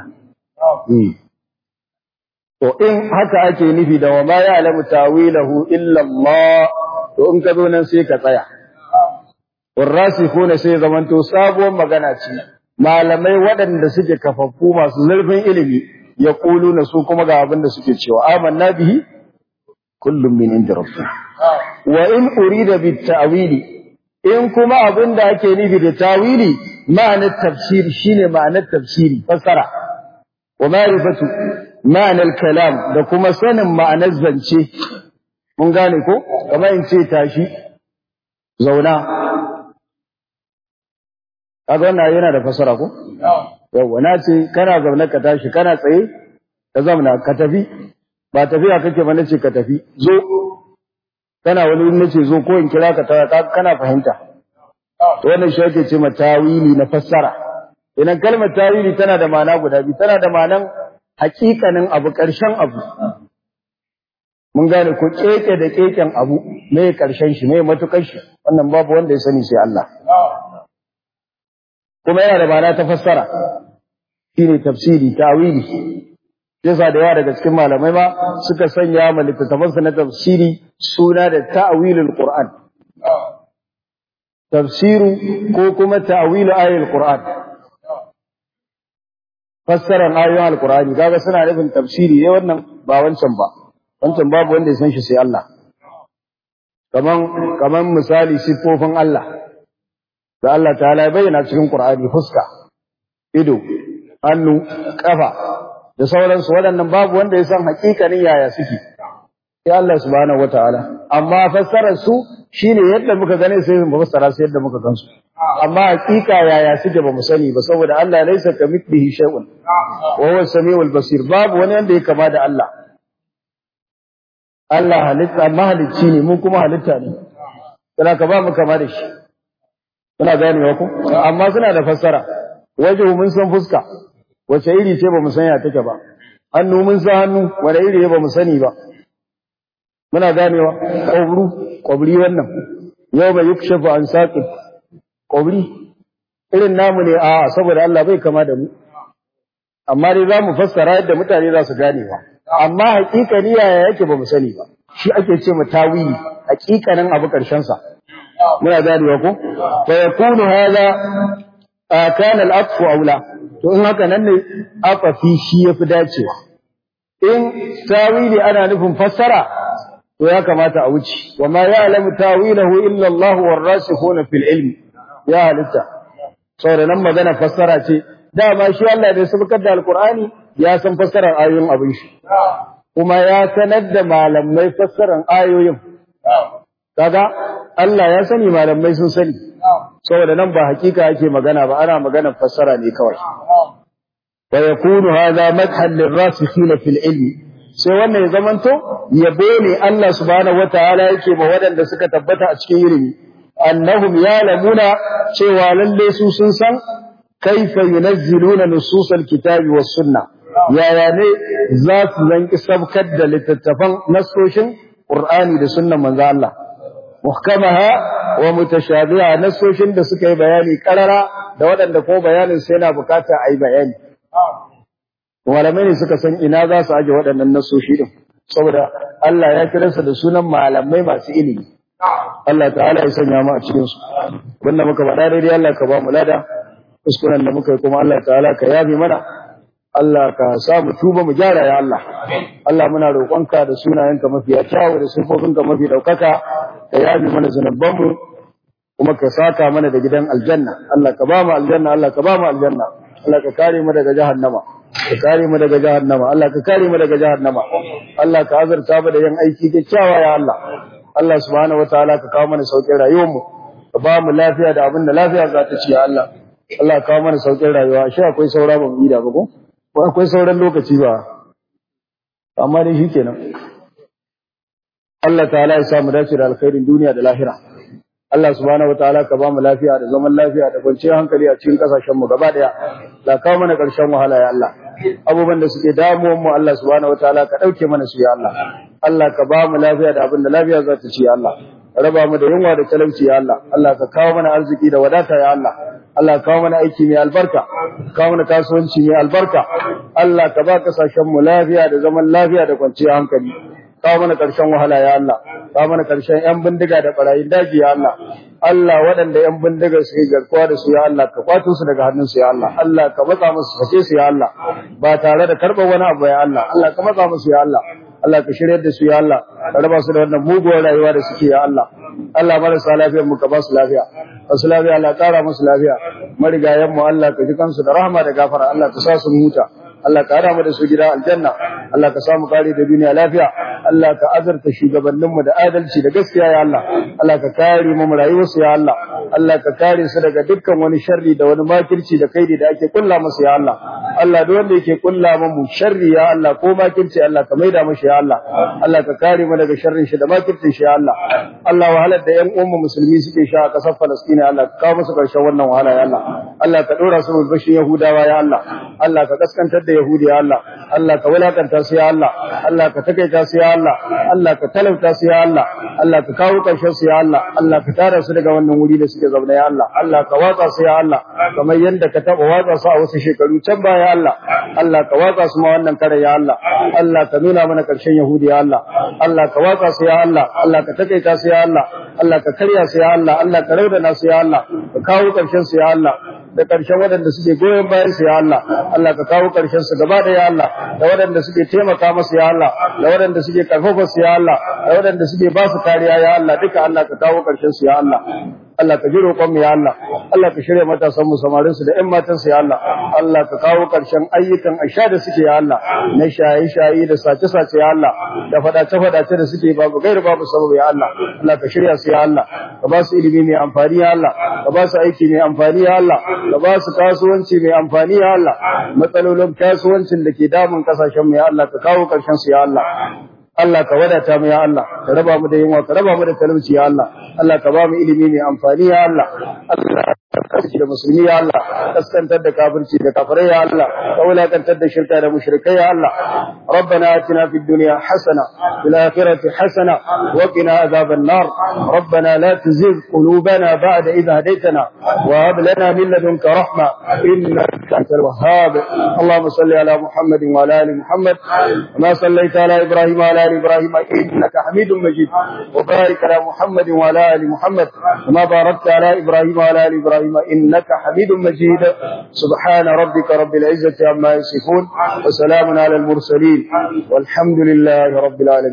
to in haka ake nufi da wama ya alamu tawilahu illa Allah to in ka zo nan sai ka tsaya warasikhuna sai zamanto sabuwar magana ce malamai waɗanda suke kafaffu masu zurfin ilimi yaquluna su kuma ga abin da suke cewa amanna bihi kullum min inda rabbina wa in urida bit ta'wili in kuma abin da ake nufi da tawili ma'anar tafsiri shine ma'anar tafsiri fasara wa ma'rifatu ma'anar kalam da kuma sanin ma'anar zance mun gane ko kamar in ce tashi zauna kaga wannan yana da fasara ko yawa na ce kana zaune ka tashi kana tsaye ka zauna ka tafi ba tafiya kake ba nace ka tafi zo kana wani in nace zo ko in kira ka ta kana fahimta to wannan shi ake ce tawili na fassara idan kalmar tawili tana da ma'ana guda biyu tana da ma'anan hakikanin abu karshen abu mun gane ko keke da keken abu me karshen shi me matukar shi wannan babu wanda ya sani sai Allah kuma yana da ma'ana ta fassara shine tafsiri tawili yasa da yawa daga cikin malamai ma suka sanya ma littattafansu na tafsiri suna da ta'wilul Qur'an tafsiru ko kuma ta'wilu ayatul Qur'an fassaran ayoyin alqur'ani kaga suna nufin tafsiri ne wannan ba wancan ba wancan babu wanda ya san shi sai Allah kaman kaman misali sifofin Allah da Allah ta'ala ya bayyana cikin Qur'ani fuska ido hannu kafa da sauransu waɗannan babu wanda ya san hakikanin yaya suke sai Allah subhanahu wataala amma fassarar su shine yadda muka gane sai mu fassara su yadda muka gansu amma hakika yaya suke ba mu sani ba saboda Allah laysa kamithlihi shay'un wa huwa as-sami'ul basir babu wani wanda ya kama da Allah Allah halitta mahalicci ne mu kuma halitta ne kana ka ba mu kama da shi kuna ganewa ku amma suna da fassara waje mun san fuska wace iri ce ba mu san ya take ba hannu mun san hannu wanda iri ba mu sani ba muna ganewa ƙobru ƙobri wannan yau bai yukshafu an saqi ƙobri irin namu ne a saboda Allah bai kama da mu amma dai zamu fassara yadda mutane za su gane ba amma haƙiƙani yaya yake ba mu sani ba shi ake ce mu tawili haƙiƙanin abu ƙarshen sa muna ganewa ko fa yakunu hadha kana al-aqfu aula to in haka nan ne afafi shi yafi dacewa in tawili ana nufin fassara to ya kamata a wuce wa ma ya'lamu tawilahu illa Allah war-rasikhuna fil ilmi ya halitta saboda nan magana fassara ce dama shi Allah da ya sabkar da alqur'ani ya san fassarar ayoyin abin shi kuma ya sanar da malamai fassarar ayoyin kaga Allah ya sani malamai sun sani saboda nan ba hakika yake magana ba ana magana fassara ne kawai wa yakunu hadha madhan lirrasikhina fil ilmi sai wannan ya zamanto yabo ne Allah subhanahu wataala yake ba wadanda suka tabbata a cikin ilimi annahum ya'lamuna cewa lalle su sun san kaifa yunazziluna nususal kitabi was sunna yaya ne za su zanki sabkar da littattafan nasoshin Qur'ani da sunnan manzo Allah muhkamaha wa mutashabiha nasoshin da suka yi bayani karara da waɗanda ko bayanin sai yana bukata a yi bayani malamai ne suka san ina za su aje waɗannan nasoshi din saboda Allah ya kira su da sunan malamai masu ilimi Allah ta'ala ya sanya mu a cikin su wanda muka faɗa daidai Allah ka ba mu lada kuskuren da muka yi kuma Allah ta'ala ka yabe mana Allah ka sa mu tuba mu gyara ya Allah Allah muna roƙonka da sunayenka mafiya kyawu da sifofinka mafi daukaka ka yabe mana zanubanmu kuma ka saka mana da gidan aljanna Allah ka ba mu aljanna Allah ka ba mu aljanna Allah ka kare mu daga jahannama ka kare mu daga jahannama Allah ka kare mu daga jahannama Allah ka azurta mu da yin aiki kyakkyawa ya Allah Allah subhanahu wataala ka kawo mana saukin rayuwar mu ka ba mu lafiya da abin da lafiya za ta ci ya Allah Allah ka kawo mana saukin rayuwa shi akwai saura ba mu yi da ba ko ko akwai sauran lokaci ba amma dai shikenan Allah ta'ala ya sa mu dace da alkhairin duniya da lahira Allah subhanahu wataala ka ba mu lafiya da zaman lafiya da kwanciyar hankali a cikin kasashen mu gaba daya la kawo mana karshen wahala ya Allah abubuwan da suke damuwan mu Allah subhanahu wataala ka dauke mana su ya Allah Allah ka ba mu lafiya da abin da lafiya za ta ci ya Allah raba mu da yunwa da talauci ya Allah Allah ka kawo mana arziki da wadata ya Allah Allah ka kawo mana aiki mai albarka kawo mana kasuwanci mai albarka Allah ka ba kasashen mu lafiya da zaman lafiya da kwanciyar hankali kawo mana karshen wahala ya Allah kawo mana karshen yan bindiga da barayin daji ya Allah Allah waɗanda yan bindiga su yi garkuwa da su ya Allah ka kwato su daga hannun su ya Allah Allah ka matsa musu sake su ya Allah ba tare da karɓar wani abu ya Allah Allah ka matsa musu ya Allah Allah ka shirye da su ya Allah ka raba su da wannan muguwar rayuwa da suke ya Allah Allah marasa lafiyar mu ka ba su lafiya wasu lafiya Allah ƙara musu lafiya marigayen mu Allah ka ji kansu da rahama da gafara Allah ka sa su huta Allah ka hada mu da su gida aljanna Allah ka samu kare da duniya lafiya Allah ka azurta shugabannin mu da adalci da gaskiya ya Allah Allah ka kare mu rayuwar su ya Allah Allah ka kare su daga dukkan wani sharri da wani makirci da kaidi da ake kulla musu ya Allah Allah duk wanda yake kulla mu sharri ya Allah ko makirci Allah ka maida mashi ya Allah Allah ka kare mu daga sharrin shi da makircin shi ya Allah Allah wahalar da ƴan uwan musulmi suke sha a ƙasar Palestine Allah ka kawo musu ƙarshen wannan wahala ya Allah Allah ka dora su bashin Yahudawa ya Allah Allah ka kaskantar da Yahudi ya Allah Allah ka wulakanta su ya Allah Allah ka takaita su ya Allah Allah ka talauta su ya Allah Allah ka kawo ƙarshen su ya Allah Allah ka tara su daga wannan wuri da suke zaune ya Allah Allah ka watsa su ya Allah kamar yanda ka taba watsa su a wasu shekaru can baya Allah Allah ka watsa su ma wannan kare ya Allah Allah ka nuna mana ƙarshen Yahudi ya Allah Allah ka watsa su ya Allah Allah ka takaita su ya Allah Allah ka karya su ya Allah Allah ka raudana su ya Allah ka kawo ƙarshen su ya Allah da ƙarshen waɗanda suke goyon bayan su ya Allah Allah ka kawo ƙarshen su gaba da ya Allah da waɗanda suke taimaka masu ya Allah da waɗanda suke karfafa su ya Allah da waɗanda suke ba su kariya ya Allah duka Allah ka kawo ƙarshen su ya Allah Allah ka ji roƙon mu ya Allah Allah ka shirya matasan mu samarin su da ƴan matan su ya Allah Allah ka kawo ƙarshen ayyukan aisha da suke ya Allah na shaye shaye da sace sace ya Allah da fadace fadace da suke babu gairu babu sababu ya Allah Allah ka shirya su ya Allah ka ba su ilimi mai amfani ya Allah ka ba su aiki mai amfani ya Allah ka ba su kasuwanci mai amfani ya Allah matsalolin kasuwancin da ke damun kasashen mu ya Allah ka kawo ƙarshen su ya Allah Allah ka wadata mu ya Allah ka raba mu da yunwa ka raba mu da talauci ya Allah Allah ka ba mu ilimi mai amfani ya Allah Allah ka kasance da musulmi ya Allah kaskantar da kafirci da kafirai ya Allah ka wulakantar da shirka da mushrikai ya Allah ربنا آتنا في الدنيا حسنة في الآخرة حسنة وقنا عذاب النار ربنا لا تزغ قلوبنا بعد إذ هديتنا وهب لنا من لدنك رحمة إنك أنت الوهاب اللهم صل على محمد وعلى آل محمد كما صليت على إبراهيم وعلى آل إبراهيم إنك حميد مجيد وبارك على محمد وعلى آل محمد كما باركت على إبراهيم وعلى آل إبراهيم إنك حميد مجيد سبحان ربك رب العزة عما يصفون وسلام على المرسلين والحمد لله رب العالمين